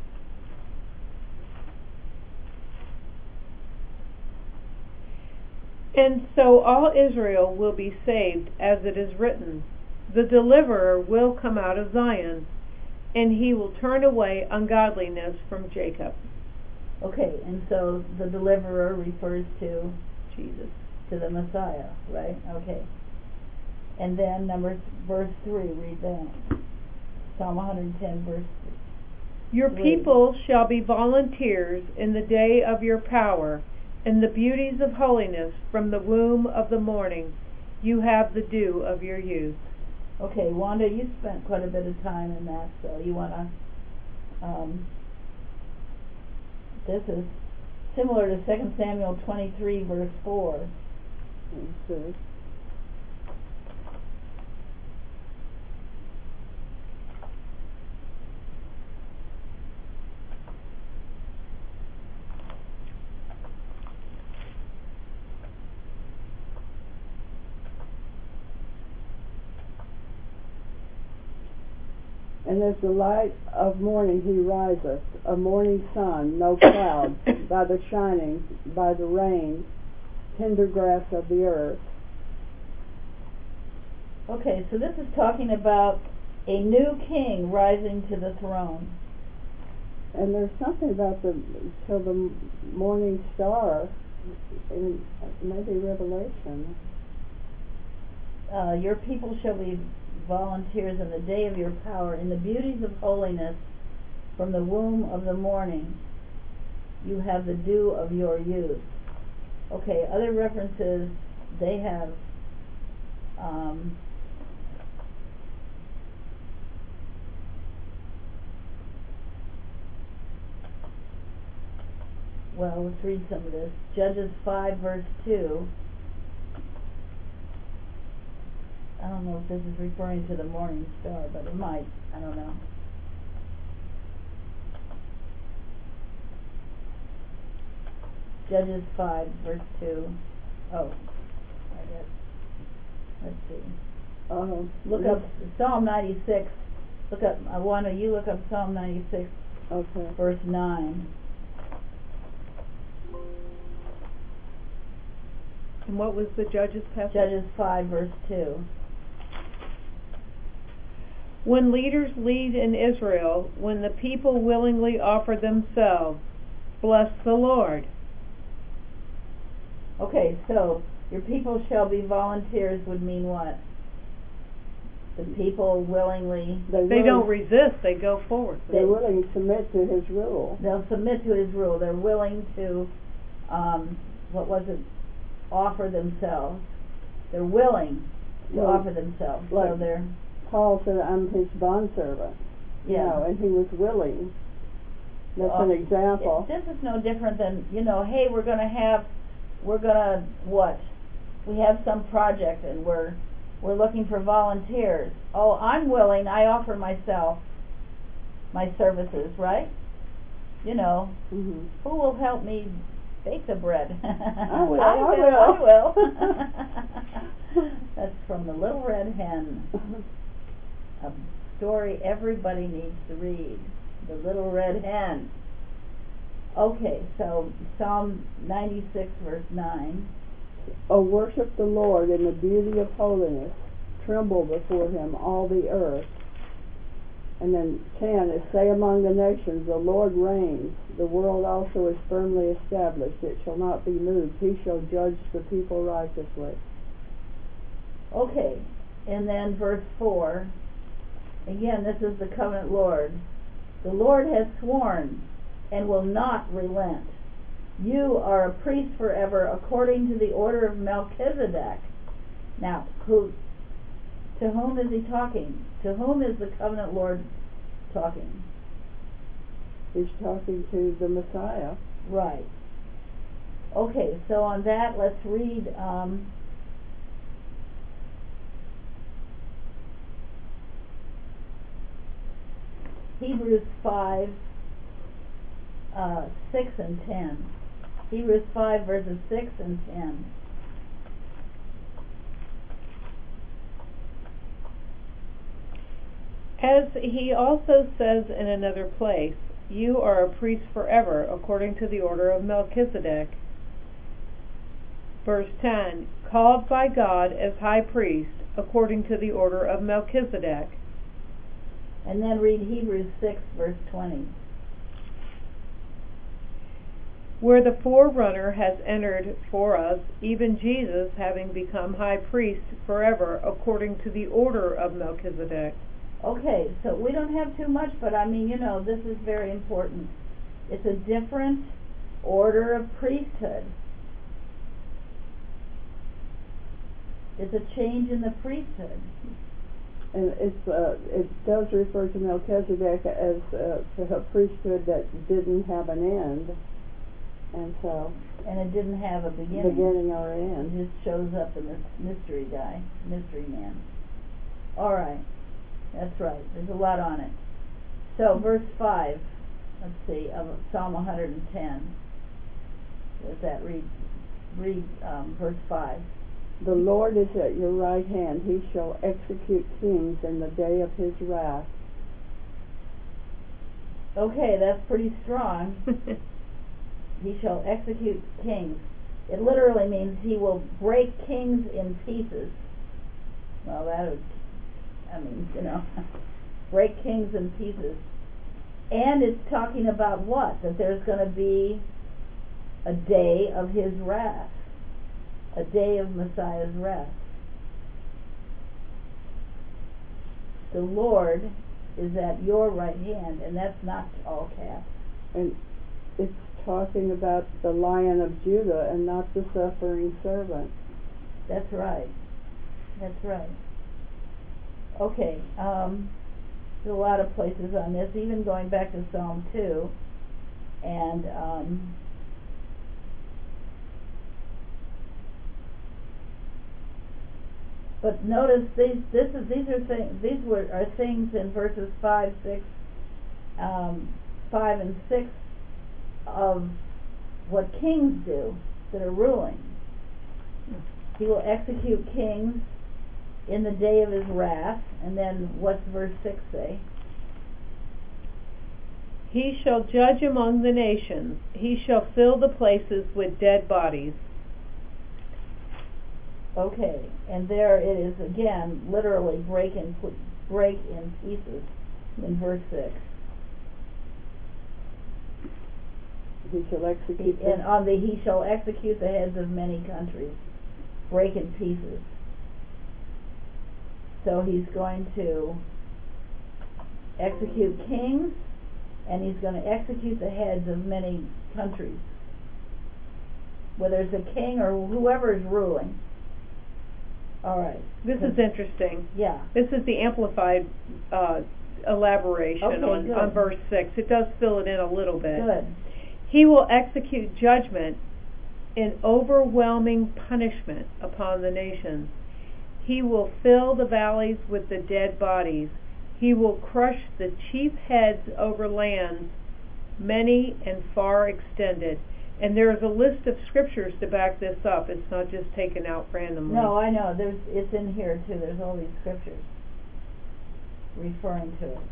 And so all Israel will be saved, as it is written, the deliverer will come out of Zion, and he will turn away ungodliness from Jacob. Okay, and so the deliverer refers to Jesus. to the Messiah, right? Okay. And then number verse three, read that. Psalm one hundred ten, verse three. Your people shall be volunteers in the day of your power, in the beauties of holiness from the womb of the morning. You have the dew of your youth. Okay, Wanda, you spent quite a bit of time in that, so you want to, um, this is similar to Second Samuel twenty-three, verse four. Okay. And as the light of morning he riseth, a morning sun, no cloud, by the shining, by the rain, tender grass of the earth. Okay, so this is talking about a new king rising to the throne. And there's something about the till the morning star in maybe Revelation. Uh, your people shall be volunteers in the day of your power, in the beauties of holiness from the womb of the morning. You have the dew of your youth. Okay, other references, they have um, well, let's read some of this. Judges five, verse two. I don't know if this is referring to the morning star, but it might. I don't know. Judges five, verse two. Oh, I guess. Let's see. Uh, Look up Psalm ninety-six. Look up, I want to, you look up Psalm ninety-six, okay. verse nine. And what was the Judges passage? Judges five, verse two. When leaders lead in Israel, when the people willingly offer themselves, bless the Lord. Okay, so your people shall be volunteers would mean what? The people willingly, They, They willing, don't resist, they go forward. They're willing to submit to his rule. they'll submit to his rule. They're willing to, um, what was it? Offer themselves. They're willing to Well, offer themselves. So like- they're, Paul said, I'm his bondservant. You yeah. know, and he was willing. That's Uh, an example. It, this is no different than, you know, hey, we're going to have, we're going to, what? We have some project and we're, we're looking for volunteers. Oh, I'm willing, I offer myself, my services, right? You know, Mm-hmm. who will help me bake the bread? I will, I I will, will. I will. That's from The Little Red Hen. A story everybody needs to read. The Little Red Hen. Okay, so Psalm ninety-six, verse nine. O worship the Lord in the beauty of holiness. Tremble before him, all the earth. And then ten is, say among the nations, the Lord reigns. The world also is firmly established. It shall not be moved. He shall judge the people righteously. Okay, and then verse four. Again, this is the covenant Lord. The Lord has sworn and will not relent. You are a priest forever according to the order of Melchizedek. Now, who, to whom is he talking? To whom is the covenant Lord talking? He's talking to the Messiah. Right. Okay, so on that, let's read um, Hebrews five, uh, six and ten. Hebrews five, verses six and ten. As he also says in another place, you are a priest forever, according to the order of Melchizedek. Verse ten, called by God as high priest, according to the order of Melchizedek. And then read Hebrews six, verse twenty. Where the forerunner has entered for us, even Jesus having become high priest forever, according to the order of Melchizedek. Okay, so we don't have too much, but I mean, you know, this is very important. It's a different order of priesthood. It's a change in the priesthood. And it's uh, it does refer to Melchizedek as uh, to a priesthood that didn't have an end, and so And it didn't have a beginning. beginning or It end. just shows up in this mystery guy, mystery man. All right, that's right. There's a lot on it. So verse five, let's see, of Psalm one hundred ten. Does that read? Read um, verse five. The Lord is at your right hand; he shall execute kings in the day of his wrath. Okay, that's pretty strong. He shall execute kings. It literally means he will break kings in pieces. Well, that would, I mean, you know, break kings in pieces. And it's talking about what? That there's going to be a day of his wrath. A day of Messiah's wrath. The Lord is at your right hand, and that's not all caps. And it's talking about the Lion of Judah and not the suffering servant. That's right. That's right. Okay, um, there's a lot of places on this, even going back to Psalm two, and um, but notice these. This is these are things. These were are things in verses five, six, um, five and six of what kings do that are ruling. He will execute kings in the day of his wrath. And then what's verse six say? He shall judge among the nations. He shall fill the places with dead bodies. Okay, and there it is again, literally break in, break in pieces in verse six. He shall execute. He, and on the he shall execute the heads of many countries, break in pieces. So he's going to execute kings, and he's going to execute the heads of many countries, whether it's a king or whoever is ruling. All right. This is interesting. Yeah. This is the amplified uh, elaboration Okay, on, good. on verse six. It does fill it in a little bit. Good. He will execute judgment in overwhelming punishment upon the nations. He will fill the valleys with the dead bodies. He will crush the chief heads over lands, many and far extended. And there's a list of scriptures to back this up. It's not just taken out randomly. No, I know. There's it's in here too. There's all these scriptures referring to it.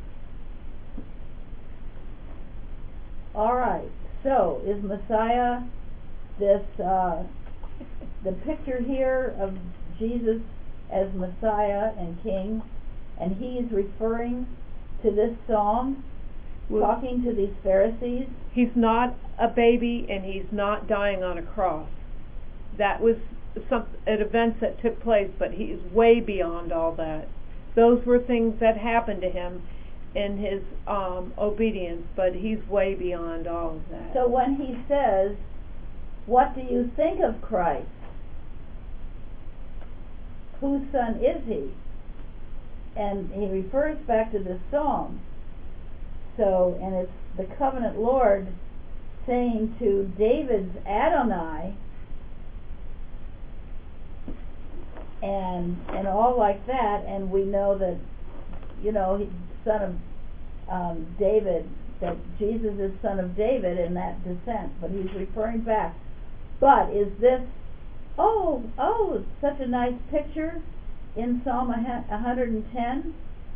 All right. So is Messiah this uh, the picture here of Jesus as Messiah and King, and he's referring to this psalm, Well, talking to these Pharisees? He's not a baby, and he's not dying on a cross. That was some an event that took place, but he's way beyond all that. Those were things that happened to him in his um, obedience, but he's way beyond all of that. So when he says, "What do you think of Christ? Whose son is he?" And he refers back to this psalm. So, and it's the covenant Lord saying to David's Adonai and and all like that, and we know that, you know, he's son of um, David, that Jesus is son of David in that descent, but he's referring back. But is this, oh, oh, such a nice picture in Psalm one hundred ten?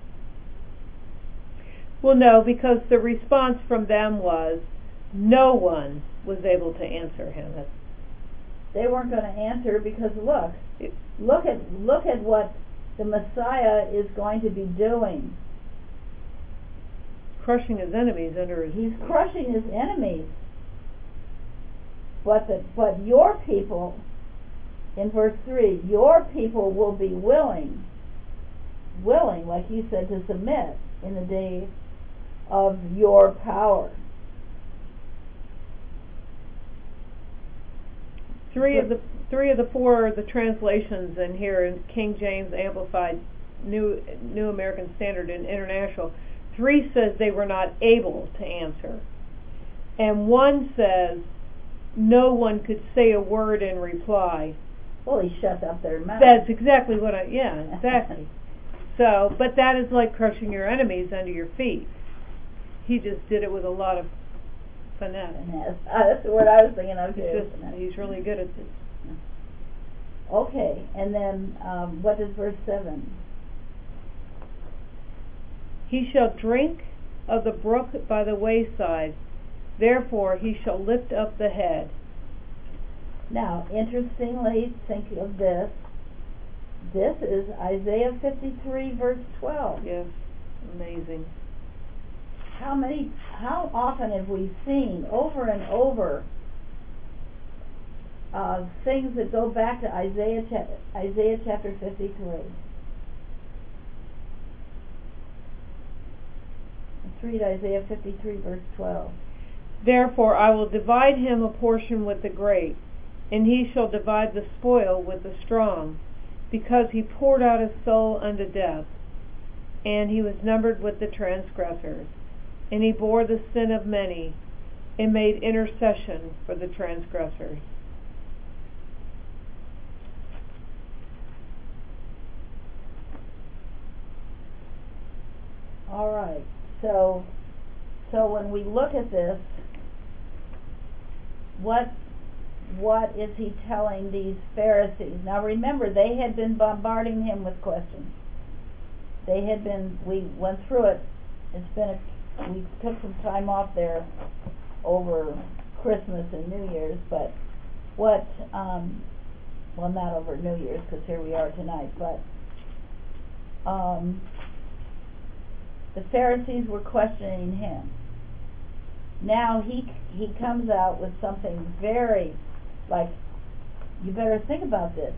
Well, no, because the response from them was, no one was able to answer him. That's They weren't going to answer because look, look at look at what the Messiah is going to be doing. Crushing his enemies under his... He's crushing his enemies. But the, but your people, in verse three, your people will be willing, willing, like you said, to submit in the day of your power. Three of the three of the four the translations in here in King James Amplified, New New American Standard, and International, three says they were not able to answer, and one says no one could say a word in reply. Well, he shut up their mouth. That's exactly what I yeah exactly. So, but that is like crushing your enemies under your feet. He just did it with a lot of finesse. Finesse. Uh, that's what I was thinking of too. He's, just, he's really good at this. Okay, and then um, what does verse seven? He shall drink of the brook by the wayside, therefore he shall lift up the head. Now, interestingly, think of this. This is Isaiah fifty-three, verse twelve. Yes, amazing. How many, how often have we seen over and over uh, things that go back to Isaiah, cha- Isaiah chapter fifty-three? Let's read Isaiah fifty-three, verse twelve. Therefore I will divide him a portion with the great, and he shall divide the spoil with the strong, because he poured out his soul unto death, and he was numbered with the transgressors. And he bore the sin of many, and made intercession for the transgressors. All right. So, so when we look at this, what what is he telling these Pharisees? Now remember, they had been bombarding him with questions. They had been. We went through it. It's been a We took some time off there over Christmas and New Year's, but what, um, well, not over New Year's, because here we are tonight, but um, the Pharisees were questioning him. Now he he comes out with something very, like, you better think about this.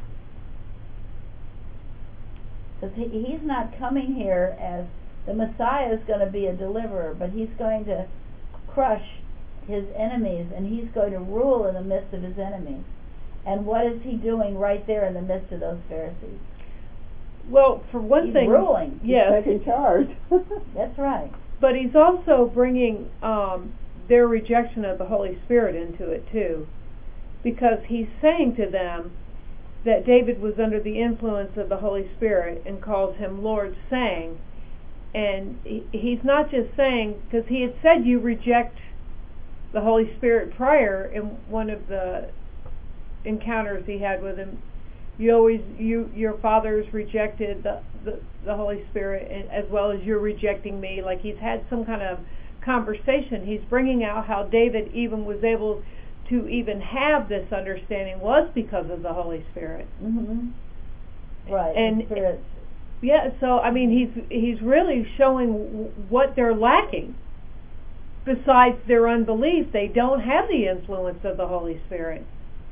Because he, he's not coming here as the Messiah is going to be a deliverer, but he's going to crush his enemies, and he's going to rule in the midst of his enemies. And what is he doing right there in the midst of those Pharisees? Well, for one he's thing, ruling. yes, He's taking charge. That's right. But he's also bringing um, their rejection of the Holy Spirit into it too, because he's saying to them that David was under the influence of the Holy Spirit and calls him Lord, saying. And he, he's not just saying, because he had said you reject the Holy Spirit prior in one of the encounters he had with him. You always, you, your fathers rejected the, the, the Holy Spirit, and, as well as you're rejecting me. Like he's had some kind of conversation. He's bringing out how David even was able to even have this understanding was because of the Holy Spirit. Mm-hmm. Right. And the Spirit. Yeah, so I mean, he's he's really showing w- what they're lacking. Besides their unbelief, they don't have the influence of the Holy Spirit.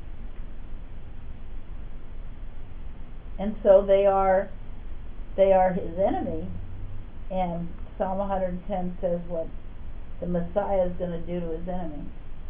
And so they are, they are his enemy. And Psalm one hundred ten says what the Messiah is going to do to his enemy.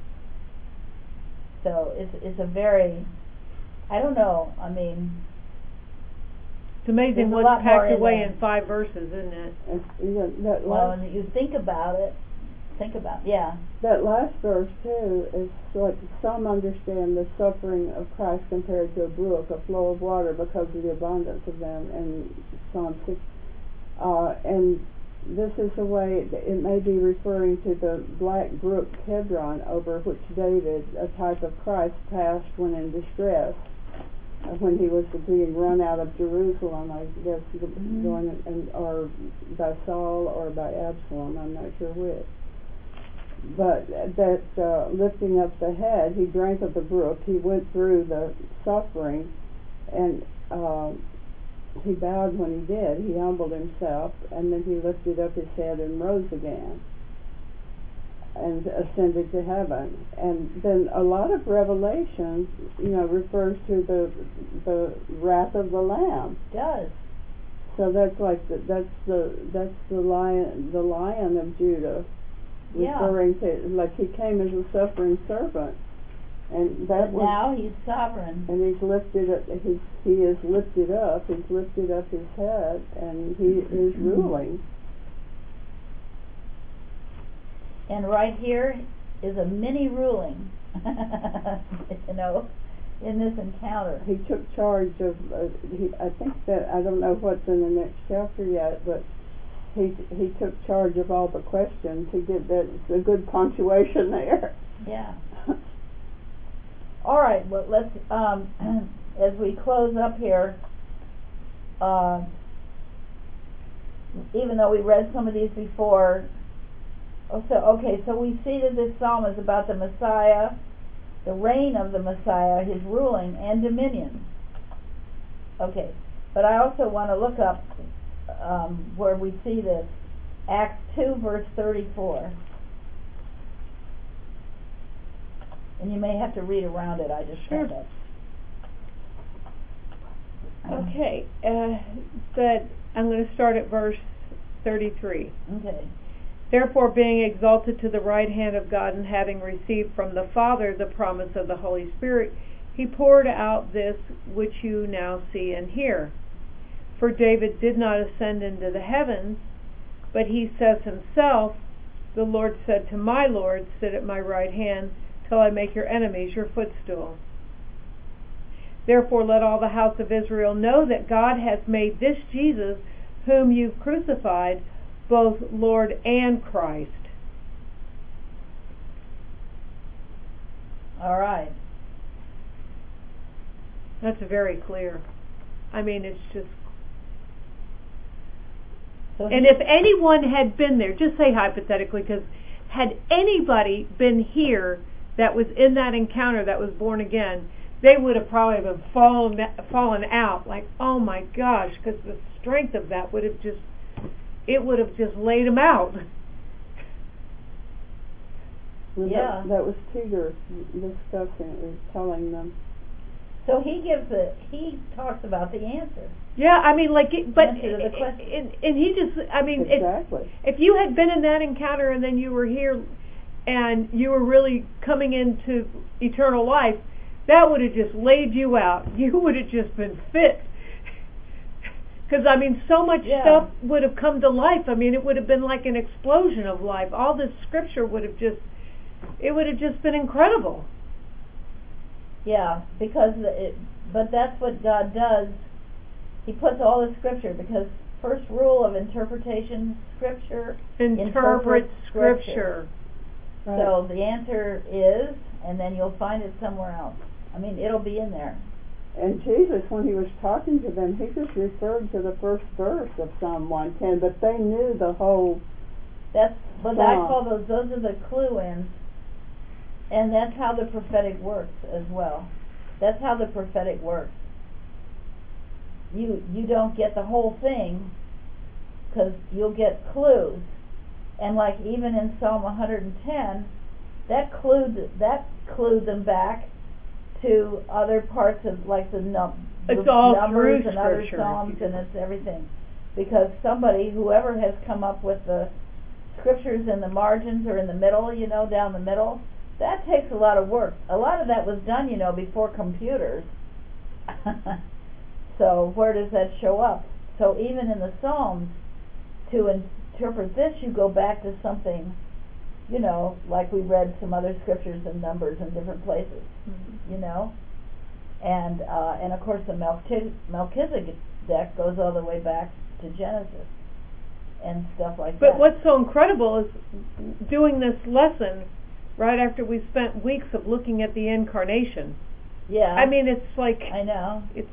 So it's it's a very, I don't know. I mean. It's amazing There's what's packed in away there. in five verses, isn't it? It's, you know, that Well, last, when you think about it, think about. Yeah. That last verse too is like some understand the suffering of Christ compared to a brook, a flow of water, because of the abundance of them in Psalm six. Uh, and this is the way it, it may be referring to the black brook Kedron, over which David, a type of Christ, passed when in distress, uh, when he was being run out of Jerusalem, I guess, Mm-hmm. going and or by Saul or by Absalom, I'm not sure which. But that uh, lifting up the head, he drank of the brook. He went through the suffering, and uh, he bowed when he did. He humbled himself, and then he lifted up his head and rose again, and ascended to heaven. And then a lot of Revelation, you know, refers to the the wrath of the Lamb. It does. So that's like the, that's the that's the lion the lion of Judah. Yeah. Referring to, like, he came as a suffering servant, and that But was, now he's sovereign. and he's lifted up his he is lifted up he's lifted up his head, and he is ruling. And right here is a mini ruling, you know, in this encounter. He took charge of uh, he, I think that I don't know what's in the next chapter yet, but he he took charge of all the questions. He did that. A good punctuation there. Yeah. All right. Well, let's um, as we close up here. Uh, even though we read some of these before, oh, so okay. So we see that this psalm is about the Messiah, the reign of the Messiah, his ruling and dominion. Okay, but I also want to look up um, where we see this, Acts two, verse thirty-four. And you may have to read around it. I just Sure. found it. Okay, uh, but I'm going to start at verse thirty-three. Okay. Therefore, being exalted to the right hand of God, and having received from the Father the promise of the Holy Spirit, he poured out this which you now see and hear. For David did not ascend into the heavens, but he says himself, the Lord said to my Lord, sit at my right hand, till I make your enemies your footstool. Therefore let all the house of Israel know that God has made this Jesus, whom you've crucified, both Lord and Christ. All right. That's very clear. I mean, it's just... So And if anyone had been there, just say hypothetically, because had anybody been here that was in that encounter, that was born again, they would have probably been fallen, fallen out, like, oh my gosh, because the strength of that would have just, it would have just laid them out. Well, Yeah. that, that was Peter discussing, or telling them. So he gives a he talks about the answer. Yeah, I mean, like, it, but Answer to the question. and, and he just, I mean, Exactly. if, if you had been in that encounter and then you were here and you were really coming into eternal life, that would have just laid you out. You would have just been fit. Because, I mean, so much Yeah. stuff would have come to life. I mean, it would have been like an explosion of life. All this scripture would have just, it would have just been incredible. Yeah, because it, but that's what God does. He puts all the scripture, because first rule of interpretation, scripture Interpret interprets scripture. Right. So the answer is, and then you'll find it somewhere else. I mean, it'll be in there. And Jesus, when he was talking to them, he just referred to the first verse of Psalm one ten, but they knew the whole. That's but I Psalm. call those those are the clue ins, and that's how the prophetic works as well. That's how the prophetic works. You you don't get the whole thing, because you'll get clues, and like even in Psalm one hundred ten, that clued that clued them back to other parts of, like the, num- the It's all numbers through and other scripture. psalms, and it's everything, because somebody, whoever has come up with the scriptures in the margins or in the middle, you know, down the middle, that takes a lot of work. A lot of that was done, you know, before computers. So where does that show up? So even in the Psalms, to interpret this, you go back to something you know, like we read some other scriptures and Numbers in different places, Mm-hmm. you know, and uh, and of course the Melchizedek, Melchizedek goes all the way back to Genesis and stuff like But that. what's so incredible is doing this lesson right after we spent weeks of looking at the incarnation. Yeah. I mean, it's like I know. it's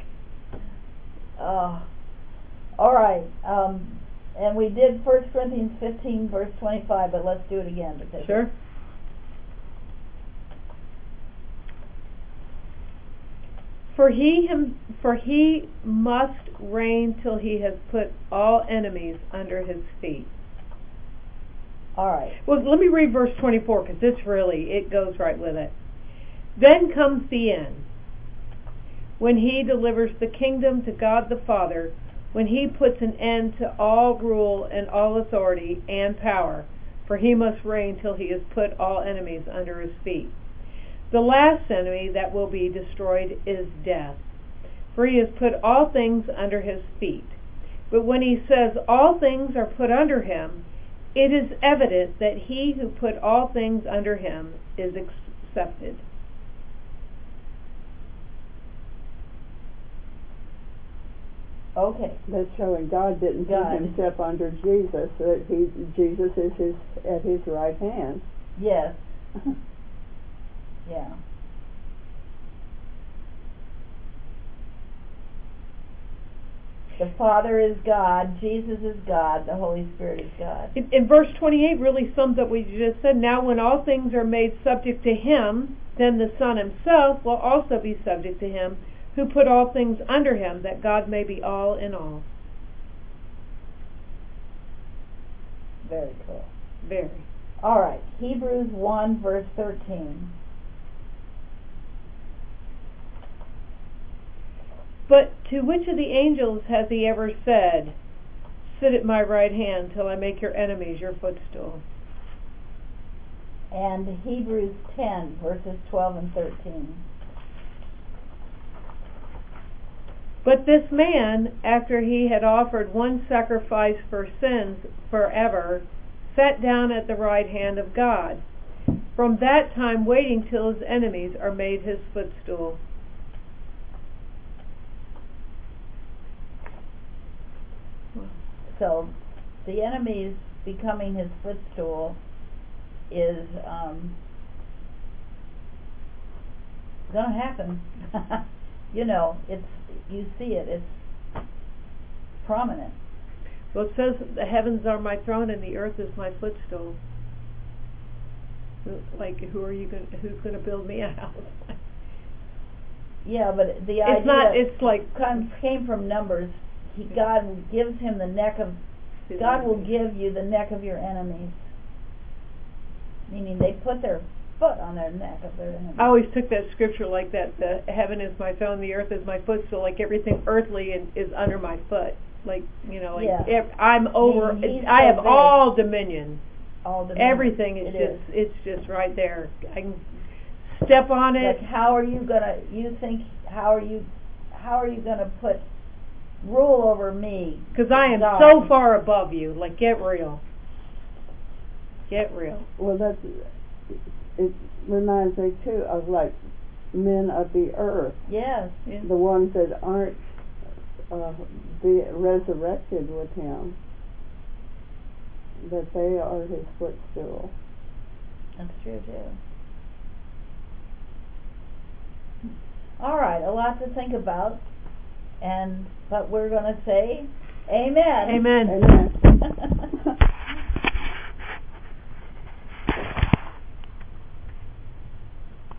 Uh, all right. Um, and we did First Corinthians fifteen, verse twenty-five, but let's do it again. Because sure. For he him, for he must reign till he has put all enemies under his feet. All right. Well, let me read verse twenty-four because it's really, it goes right with it. Then comes the end, when he delivers the kingdom to God the Father, when he puts an end to all rule and all authority and power, for he must reign till he has put all enemies under his feet. The last enemy that will be destroyed is death, for he has put all things under his feet. But when he says all things are put under him, it is evident that he who put all things under him is accepted. Okay. That's showing God didn't put God. himself under Jesus. That he, Jesus is his at his right hand. Yes. Yeah. The Father is God, Jesus is God, the Holy Spirit is God. In, in verse twenty-eight really sums up what you just said. Now when all things are made subject to him, then the Son himself will also be subject to him, who put all things under him, that God may be all in all. Very cool. Very. All right. Hebrews one, verse thirteen. But to which of the angels has he ever said, sit at my right hand till I make your enemies your footstool? And Hebrews ten, verses twelve and thirteen. But this man, after he had offered one sacrifice for sins forever, sat down at the right hand of God, from that time waiting till his enemies are made his footstool. So the enemies becoming his footstool is um, going to happen. You know, it's you see it. It's prominent. Well, it says the heavens are my throne and the earth is my footstool. Like, who are you going? Who's going to build me a house? Yeah, but the It's idea not. It's like come, came from Numbers. He, God gives him the neck of. God will give you the neck of your enemies. Meaning they put their foot on their neck of their enemies. I always took that scripture like that. The heaven is my throne, the earth is my footstool. Like everything earthly is, is under my foot. Like you know, like Yeah. if I'm over. Meaning he's I so have big. all dominion. All the Everything is it just. It's just right there. I can step on it. Like how are you gonna? You think how are you? How are you gonna put rule over me? Because I am God. so far above you. Like, get real. Get real. Well, that's it. Reminds me too of like men of the earth, Yes. Yeah. the ones that aren't uh, be resurrected with him. That they are his footstool. That's true too. All right, a lot to think about, and but we're going to say, Amen. Amen. Amen.